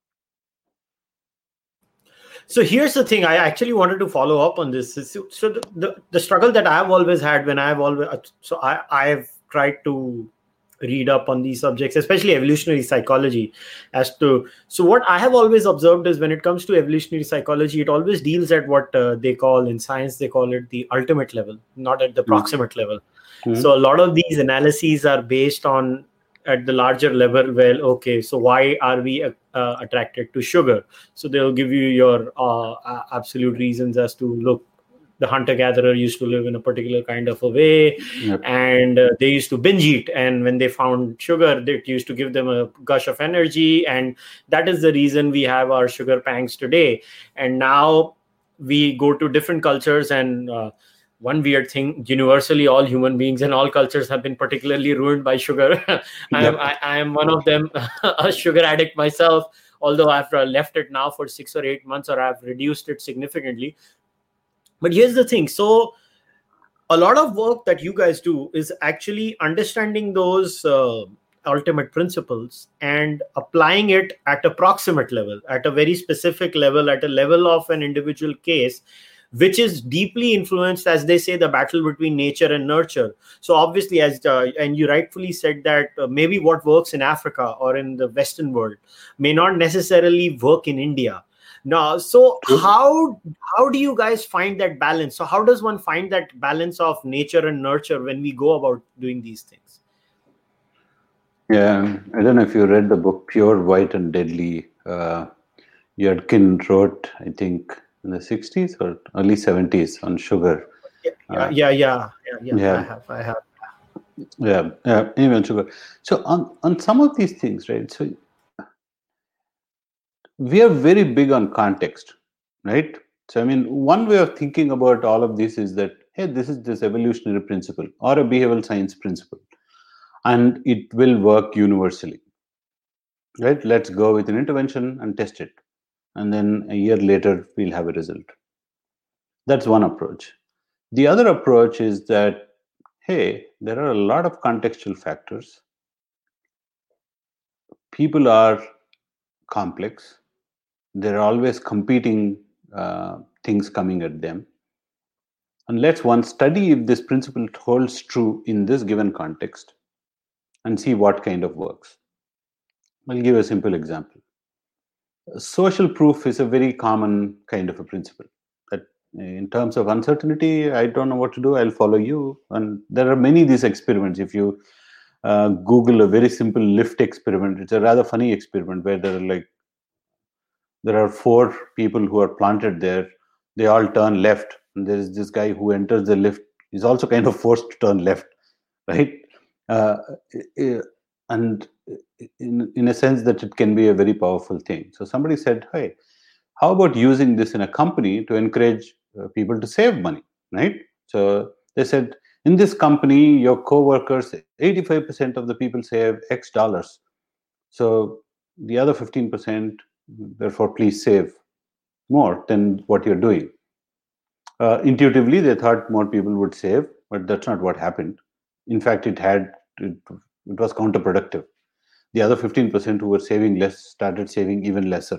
So here's the thing. I actually wanted to follow up on this. So the, the, the struggle that I've always had when I've always, so I, I've tried to read up on these subjects, especially evolutionary psychology, as to so what I have always observed is when it comes to evolutionary psychology, it always deals at what uh, they call in science, they call it the ultimate level, not at the proximate mm-hmm. level. Mm-hmm. So a lot of these analyses are based on at the larger level. Well, okay, so why are we uh, attracted to sugar? So they'll give you your uh, absolute reasons as to, look, the hunter-gatherer used to live in a particular kind of a way, yep. and uh, they used to binge eat. And when they found sugar, it used to give them a gush of energy. And that is the reason we have our sugar pangs today. And now we go to different cultures, and uh, one weird thing, universally, all human beings and all cultures have been particularly ruined by sugar. I am I, I am one of them, a sugar addict myself, although I've left it now for six or eight months, or I've reduced it significantly. But here's the thing. So a lot of work that you guys do is actually understanding those uh, ultimate principles and applying it at a proximate level, at a very specific level, at a level of an individual case, which is deeply influenced, as they say, the battle between nature and nurture. So obviously, as uh, and you rightfully said that uh, maybe what works in Africa or in the Western world may not necessarily work in India. Now, so how how do you guys find that balance? So how does one find that balance of nature and nurture when we go about doing these things? Yeah, I don't know if you read the book Pure, White and Deadly. Uh, Yudkin wrote, I think, in the sixties or early seventies on sugar. Yeah, uh, yeah, yeah, yeah, yeah, yeah. I have, I have. Yeah, yeah, anyway, on sugar. So on, on some of these things, right? So we are very big on context, right? So, I mean, one way of thinking about all of this is that, hey, this is this evolutionary principle or a behavioral science principle, and it will work universally, right? Let's go with an intervention and test it. And then a year later, we'll have a result. That's one approach. The other approach is that, hey, there are a lot of contextual factors. People are complex. There are always competing uh, things coming at them. And let's one study if this principle holds true in this given context and see what kind of works. I'll give a simple example. Social proof is a very common kind of a principle. That in terms of uncertainty, I don't know what to do, I'll follow you. And there are many of these experiments. If you uh, Google a very simple lift experiment, it's a rather funny experiment where there are like there are four people who are planted there. They all turn left. And there is this guy who enters the lift. He's also kind of forced to turn left, right? Uh, and in, in a sense that it can be a very powerful thing. So somebody said, hey, how about using this in a company to encourage uh, people to save money, right? So they said, in this company, your co-workers, eighty-five percent of the people save X dollars. So the other fifteen percent, therefore, please save more than what you're doing. Uh, intuitively, they thought more people would save, but that's not what happened. In fact, it had it, it was counterproductive. The other fifteen percent who were saving less started saving even lesser.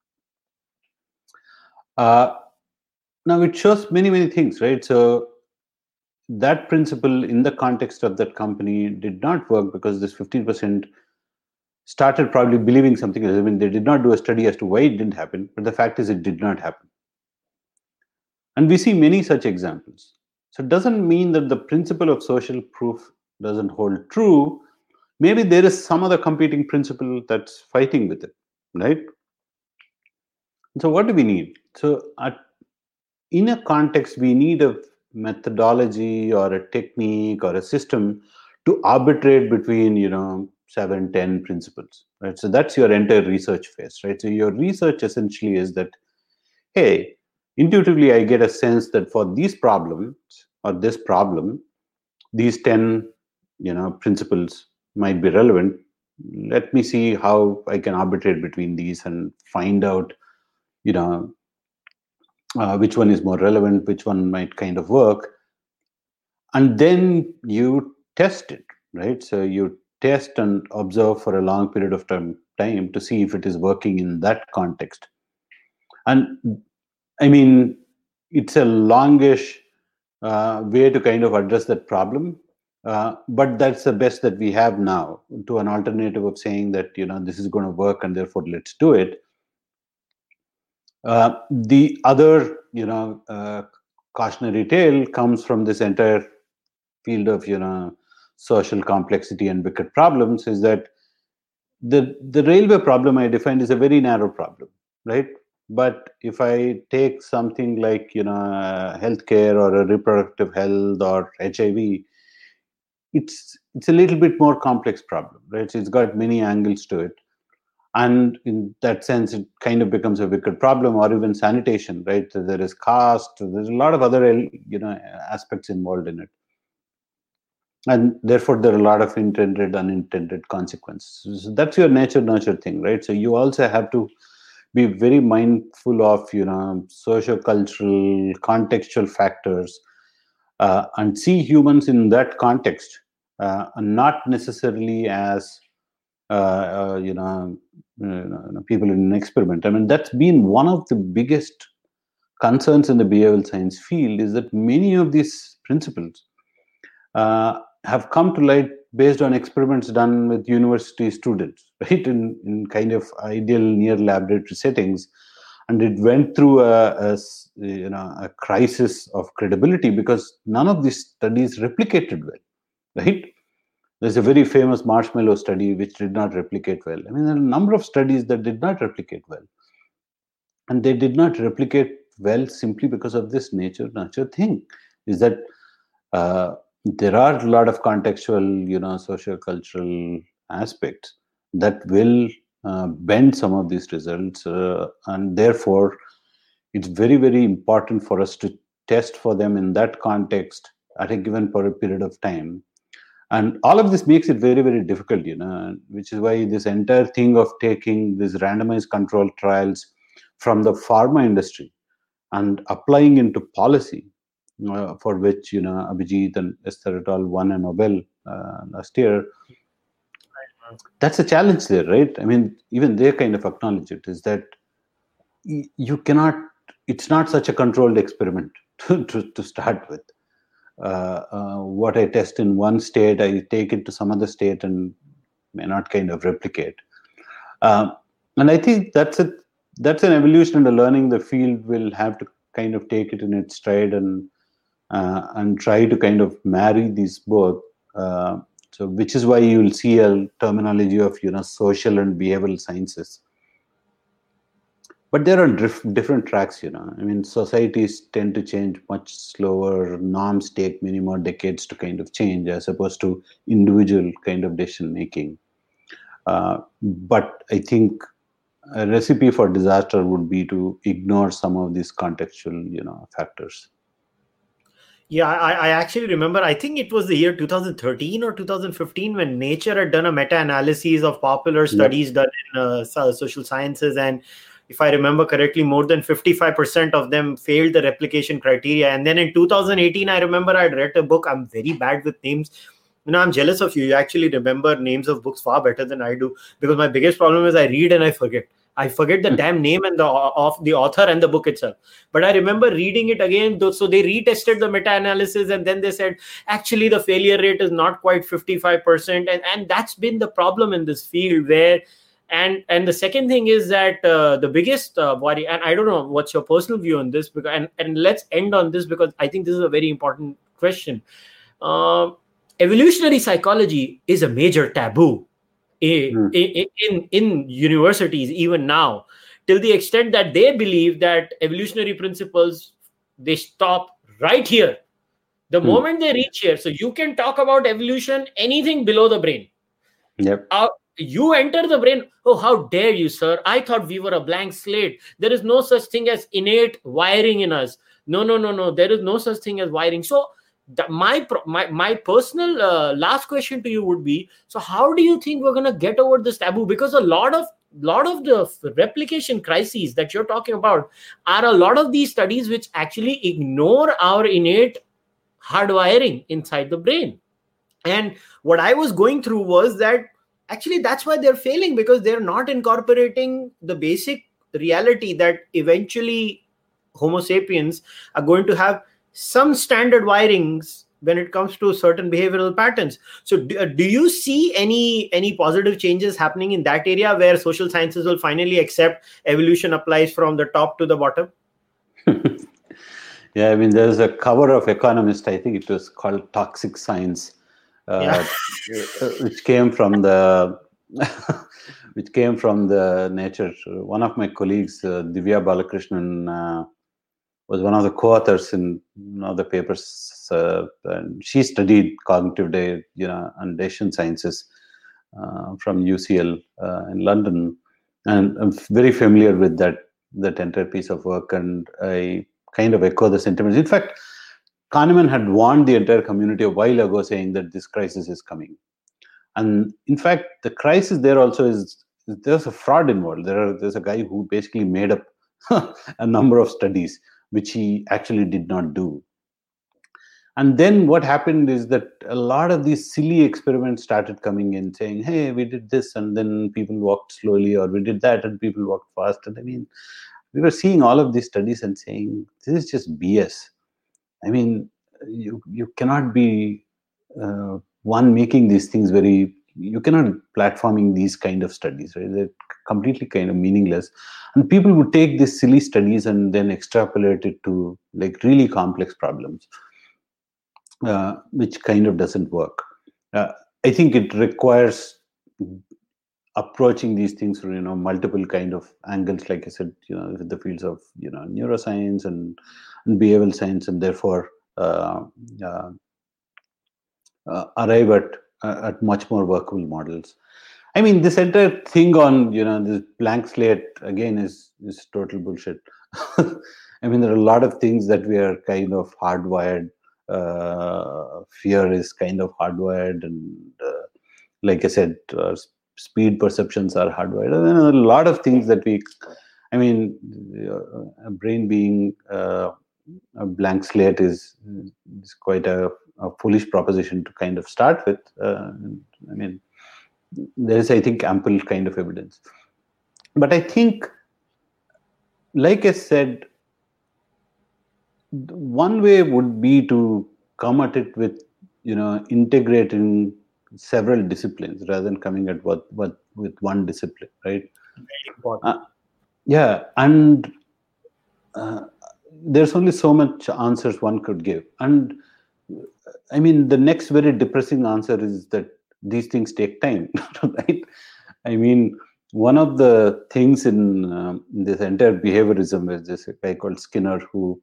Uh, now, it shows many, many things, right? So that principle in the context of that company did not work because this fifteen percent started probably believing something else. I mean, they did not do a study as to why it didn't happen, but the fact is it did not happen. And we see many such examples. So it doesn't mean that the principle of social proof doesn't hold true. Maybe there is some other competing principle that's fighting with it, right? So what do we need? So at, in a context, we need a methodology or a technique or a system to arbitrate between, you know, seven, ten principles, right? So that's your entire research phase, right? So your research essentially is that, hey, intuitively, I get a sense that for these problems or this problem, these ten, you know, principles might be relevant. Let me see how I can arbitrate between these and find out, you know, uh, which one is more relevant, which one might kind of work. And then you test it, right? So you test and observe for a long period of time, time to see if it is working in that context. And I mean, it's a longish uh, way to kind of address that problem. Uh, but that's the best that we have now. To an alternative of saying that, you know, this is going to work and therefore let's do it. Uh, the other, you know, uh, cautionary tale comes from this entire field of, you know, social complexity and wicked problems, is that the the railway problem I defined is a very narrow problem, right? But if I take something like, you know, uh, healthcare or a reproductive health or H I V, it's it's a little bit more complex problem, right? So it's got many angles to it, and in that sense, it kind of becomes a wicked problem. Or even sanitation, right? So there is caste. There's a lot of other, you know, aspects involved in it, and therefore there are a lot of intended, unintended consequences. So that's your nature nurture thing, right? So you also have to be very mindful of, you know, socio-cultural, contextual factors, uh, and see humans in that context, uh, and not necessarily as uh, uh, you know, you know, people in an experiment. I mean, that's been one of the biggest concerns in the behavioral science field, is that many of these principles uh, have come to light based on experiments done with university students, right, in, in kind of ideal near laboratory settings. And it went through a, a, you know, a crisis of credibility because none of these studies replicated well, right? There's a very famous marshmallow study which did not replicate well. I mean, there are a number of studies that did not replicate well. And they did not replicate well simply because of this nature nurture thing, is that uh, there are a lot of contextual, you know, socio-cultural aspects that will uh, bend some of these results. Uh, and therefore, it's very, very important for us to test for them in that context at a given period of time. And all of this makes it very, very difficult, you know, which is why this entire thing of taking these randomized controlled trials from the pharma industry and applying into policy, uh, for which, you know, Abhijit and Esther et al. Won a Nobel uh, last year. That's a challenge there, right? I mean, even they kind of acknowledge it, is that y- you cannot, it's not such a controlled experiment to, to, to start with. Uh, uh, what I test in one state, I take it to some other state and may not kind of replicate. Uh, and I think that's a that's an evolution and a learning the field will have to kind of take it in its stride and uh, and try to kind of marry these both. Uh, so, which is why you will see a terminology of, you know, social and behavioral sciences. But there are dif- different tracks, you know. I mean, societies tend to change much slower. Norms take many more decades to kind of change, as opposed to individual kind of decision making. Uh, but I think a recipe for disaster would be to ignore some of these contextual, you know, factors. Yeah, I, I actually remember, I think it was the year two thousand thirteen or two thousand fifteen when Nature had done a meta-analysis of popular studies yep. done in uh, social sciences. And if I remember correctly, more than fifty-five percent of them failed the replication criteria. And then in two thousand eighteen, I remember I'd read a book. I'm very bad with names. You know, I'm jealous of you. You actually remember names of books far better than I do, because my biggest problem is I read and I forget. I forget the damn name and the of the author and the book itself. But I remember reading it again. So they retested the meta-analysis, and then they said, actually, the failure rate is not quite fifty-five percent. And, and that's been the problem in this field. Where, and and the second thing is that uh, the biggest uh, worry, and I don't know what's your personal view on this, because and, and let's end on this, because I think this is a very important question. Uh, evolutionary psychology is a major taboo. In, in in universities even now, till the extent that they believe that evolutionary principles, they stop right here. The hmm. moment they reach here, so you can talk about evolution, anything below the brain. Yep. Uh, you enter the brain, oh, how dare you, sir? I thought we were a blank slate. There is no such thing as innate wiring in us. No, no, no, no. There is no such thing as wiring. So The, my my my personal uh, last question to you would be, so how do you think we're going to get over this taboo? Because a lot of lot of the replication crises that you're talking about are a lot of these studies which actually ignore our innate hardwiring inside the brain. And what I was going through was that actually that's why they're failing, because they're not incorporating the basic reality that eventually Homo sapiens are going to have some standard wirings when it comes to certain behavioral patterns. So do, uh, do you see any any positive changes happening in that area where social sciences will finally accept evolution applies from the top to the bottom? Yeah, I mean, there's a cover of Economist, I think it was called Toxic Science, uh, yeah. which came from the which came from the Nature. One of my colleagues, uh, Divya Balakrishnan, uh, was one of the co-authors in one of the papers. Uh, and she studied cognitive, de- you know, and decision sciences uh, from U C L uh, in London, and I'm very familiar with that that entire piece of work, and I kind of echo the sentiments. In fact, Kahneman had warned the entire community a while ago, saying that this crisis is coming. And in fact, the crisis there also is, there's a fraud involved. There are, there's a guy who basically made up a number of studies, which he actually did not do. And then what happened is that a lot of these silly experiments started coming in, saying, hey, we did this, and then people walked slowly, or we did that, and people walked fast. And I mean, we were seeing all of these studies and saying, this is just B S. I mean, you you cannot be uh, one making these things very, you cannot platforming these kind of studies, right? They're completely kind of meaningless. And people would take these silly studies and then extrapolate it to like really complex problems, uh, which kind of doesn't work. Uh, I think it requires approaching these things from, you know, multiple kind of angles, like I said, you know, with the fields of, you know, neuroscience and, and behavioral science, and therefore uh, uh, uh, arrive at uh, at much more workable models. I mean, this entire thing on, you know, this blank slate again is is total bullshit. I mean, there are a lot of things that we are kind of hardwired. Uh, fear is kind of hardwired, and uh, like I said, uh, speed perceptions are hardwired. And a lot of things that we, I mean, uh, a brain being uh, a blank slate is, is quite a, a foolish proposition to kind of start with. Uh, I mean, there is, I think, ample kind of evidence. But I think, like I said, one way would be to come at it with, you know, integrating several disciplines rather than coming at what, what with one discipline, right? Very important. Uh, yeah, and uh, there's only so much answers one could give. And I mean, the next very depressing answer is that these things take time, right? I mean, one of the things in, um, in this entire behaviorism is this guy called Skinner, who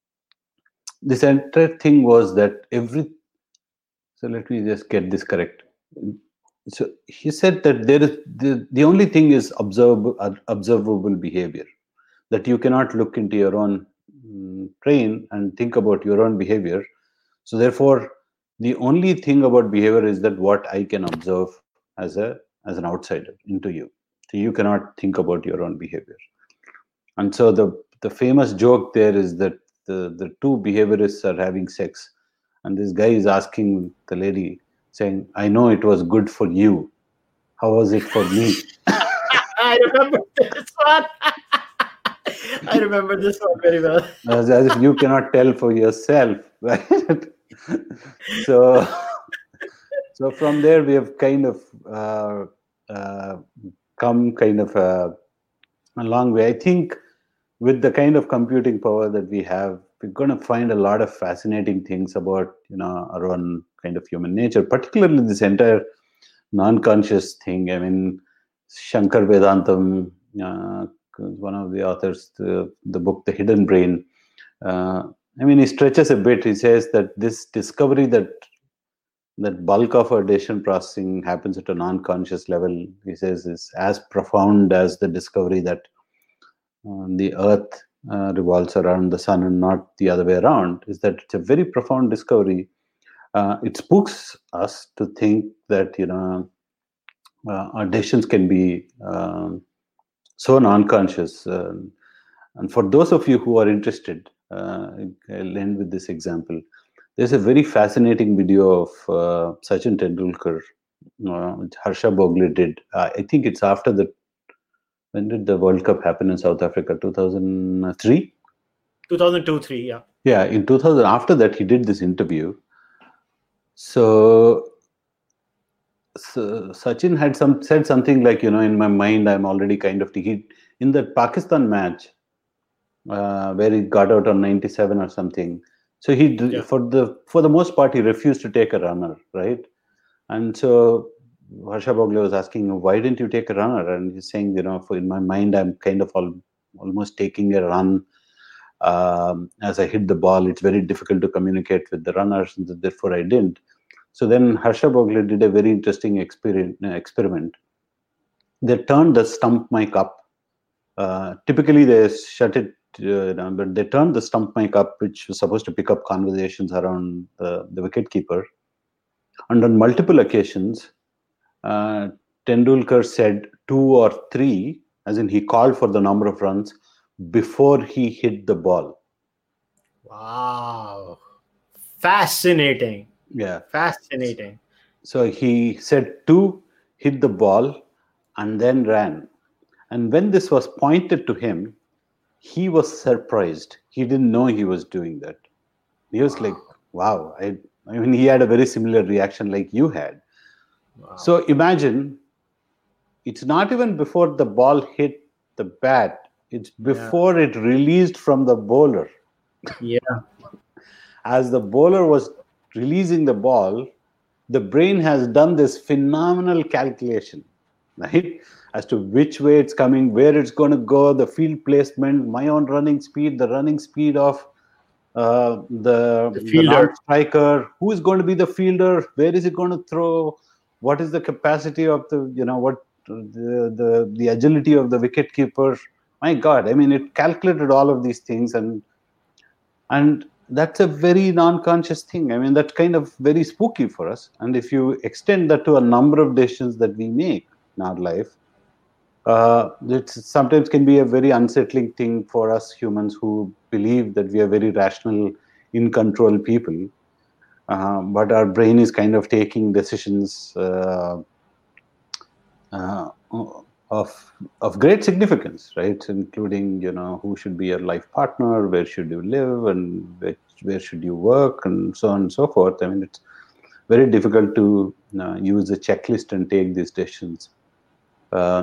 this entire thing was that every, so let me just get this correct. So he said that there is the, the only thing is observable, observable behavior, that you cannot look into your own um, brain and think about your own behavior. So therefore, the only thing about behavior is that what I can observe as a as an outsider into you. So you cannot think about your own behavior. And so the the famous joke there is that the, the two behaviorists are having sex, and this guy is asking the lady, saying, I know it was good for you. How was it for me? I remember this one. I remember this one very well. As, as if you cannot tell for yourself, right? so, so from there we have kind of uh, uh, come kind of uh, a long way. I think with the kind of computing power that we have, we're going to find a lot of fascinating things about, you know, our own kind of human nature, particularly this entire non-conscious thing. I mean, Shankar Vedantam, uh, one of the authors, the, the book The Hidden Brain, uh, I mean, he stretches a bit. He says that this discovery that that bulk of our decision processing happens at a non-conscious level, he says, is as profound as the discovery that uh, the Earth uh, revolves around the sun and not the other way around. Is that it's a very profound discovery. Uh, it spooks us to think that, you know, uh, our decisions can be um, so non-conscious. Uh, and for those of you who are interested, uh, I'll end with this example. There's a very fascinating video of uh, Sachin Tendulkar, uh, which Harsha Bhogle did. Uh, I think it's after the, when did the World Cup happen in South Africa? two thousand three? two thousand two, three, yeah. Yeah, in two thousand, after that, he did this interview. So, so Sachin had some said something like, you know, in my mind, I'm already kind of he in the Pakistan match uh, where he got out on ninety-seven or something. So he Yeah. for the for the most part he refused to take a runner, right? And so Harsha Bhogle was asking, why didn't you take a runner? And he's saying, you know, for in my mind, I'm kind of all, almost taking a run. Um, as I hit the ball, it's very difficult to communicate with the runners, and therefore I didn't. So then Harsha Bhogle did a very interesting experiment. experiment. They turned the stump mic up. Uh, typically, they shut it, uh, down, but they turned the stump mic up, which was supposed to pick up conversations around the, the wicketkeeper. And on multiple occasions, uh, Tendulkar said two or three, as in he called for the number of runs before he hit the ball. Wow. Fascinating. Yeah. Fascinating. So he said two, hit the ball, and then ran. And when this was pointed to him, he was surprised. He didn't know he was doing that. He was wow. like, wow. I, I mean, he had a very similar reaction like you had. Wow. So imagine, it's not even before the ball hit the bat. It's before yeah. it released from the bowler. Yeah. As the bowler was releasing the ball, the brain has done this phenomenal calculation, right? As to which way it's coming, where it's going to go, the field placement, my own running speed, the running speed of uh, the, the, the non-striker, who is going to be the fielder, where is it going to throw, what is the capacity of the, you know, what the the, the agility of the wicketkeeper. My God, I mean, it calculated all of these things, and and that's a very non-conscious thing. I mean, that's kind of very spooky for us. And if you extend that to a number of decisions that we make in our life, uh, it sometimes can be a very unsettling thing for us humans who believe that we are very rational, in control people. Uh, but our brain is kind of taking decisions uh, uh, of of great significance, right? Including, you know, who should be your life partner, where should you live, and where, where should you work, and so on and so forth. I mean, it's very difficult to uh, use a checklist and take these decisions. Uh,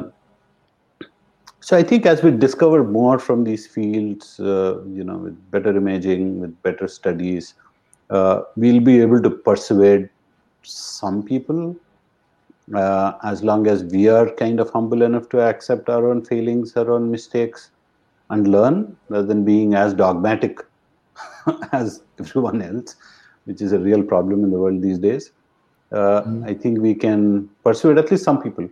so I think as we discover more from these fields, uh, you know, with better imaging, with better studies, uh, we'll be able to persuade some people. Uh, as long as we are kind of humble enough to accept our own failings, our own mistakes, and learn, rather than being as dogmatic as everyone else, which is a real problem in the world these days. Uh, mm. I think we can persuade at least some people.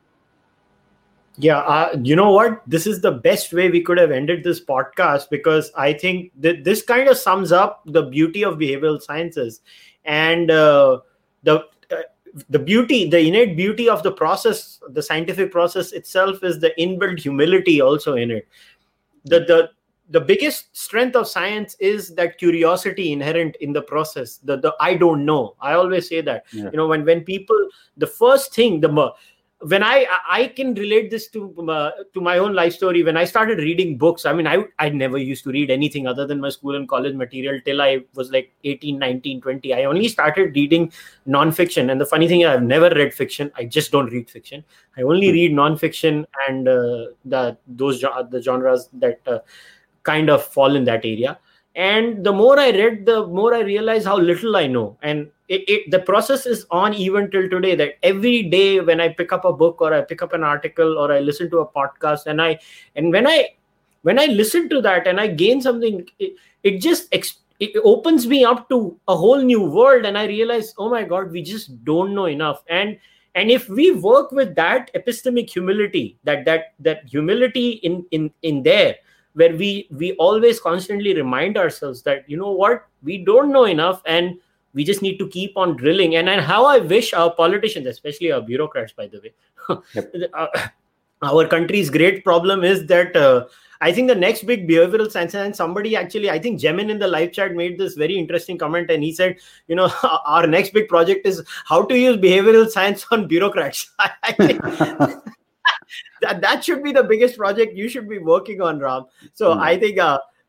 Yeah, uh, you know what? This is the best way we could have ended this podcast, because I think that this kind of sums up the beauty of behavioral sciences, and uh, the the beauty, the innate beauty of the process, the scientific process itself, is the inbuilt humility also in it. The, the, the biggest strength of science is that curiosity inherent in the process. The, the I don't know. I always say that, yeah. you know, when, when people, the first thing, the when I I can relate this to uh, to my own life story. When I started reading books, I mean, I I never used to read anything other than my school and college material till I was like eighteen, nineteen, twenty. I only started reading nonfiction. And the funny thing is, I've never read fiction. I just don't read fiction. I only mm-hmm. read nonfiction and uh, the those the genres that uh, kind of fall in that area. And the more I read, the more I realized how little I know. And it, it, the process is on even till today, that every day when I pick up a book or I pick up an article or I listen to a podcast, and I and when I when I listen to that and I gain something, it, it just it opens me up to a whole new world. And I realize, oh my God, we just don't know enough. And and if we work with that epistemic humility, that that that humility in in in there, where we we always constantly remind ourselves that, you know what, we don't know enough and we just need to keep on drilling. And, and how I wish our politicians, especially our bureaucrats, by the way, yep. Our country's great problem is that uh, I think the next big behavioral science, and somebody actually, I think Jemin in the live chat made this very interesting comment, and he said, you know, our next big project is how to use behavioral science on bureaucrats. I think that that should be the biggest project you should be working on, Ram. So mm. I think uh,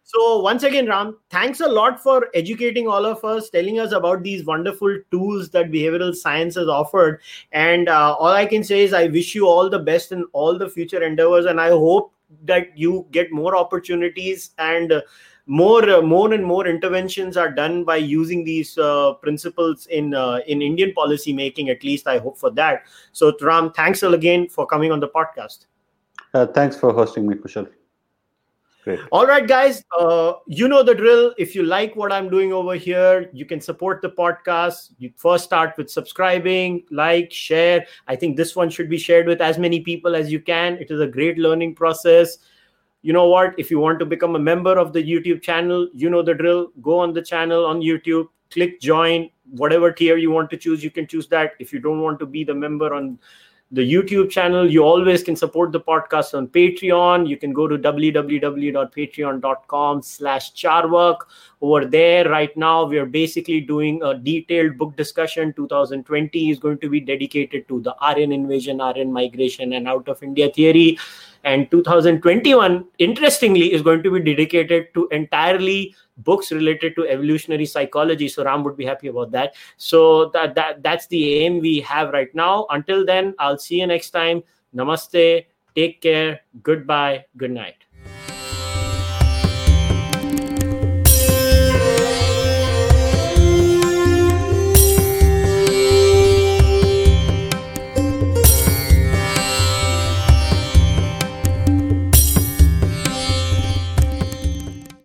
So once again, Ram, thanks a lot for educating all of us, telling us about these wonderful tools that behavioral science has offered. And uh, all I can say is I wish you all the best in all the future endeavors. And I hope that you get more opportunities and uh, more, uh, more and more interventions are done by using these uh, principles in uh, in Indian policy making. At least I hope for that. So Ram, thanks again for coming on the podcast. Uh, thanks for hosting me, Kushal. Great. All right, guys, uh, you know the drill. If you like what I'm doing over here, you can support the podcast. You first start with subscribing, like, share. I think this one should be shared with as many people as you can. It is a great learning process. You know what? If you want to become a member of the YouTube channel, you know the drill. Go on the channel on YouTube, click join. Whatever tier you want to choose, you can choose that. If you don't want to be the member on the YouTube channel, you always can support the podcast on Patreon. You can go to w w w dot patreon dot com slash charvak. Over there right now, we are basically doing a detailed book discussion. two thousand twenty is going to be dedicated to the Aryan invasion, Aryan migration, and out of India theory. And two thousand twenty-one, interestingly, is going to be dedicated to entirely books related to evolutionary psychology. So Ram would be happy about that. So that, that that's the aim we have right now. Until then, I'll see you next time. Namaste. Take care. Goodbye. Good night.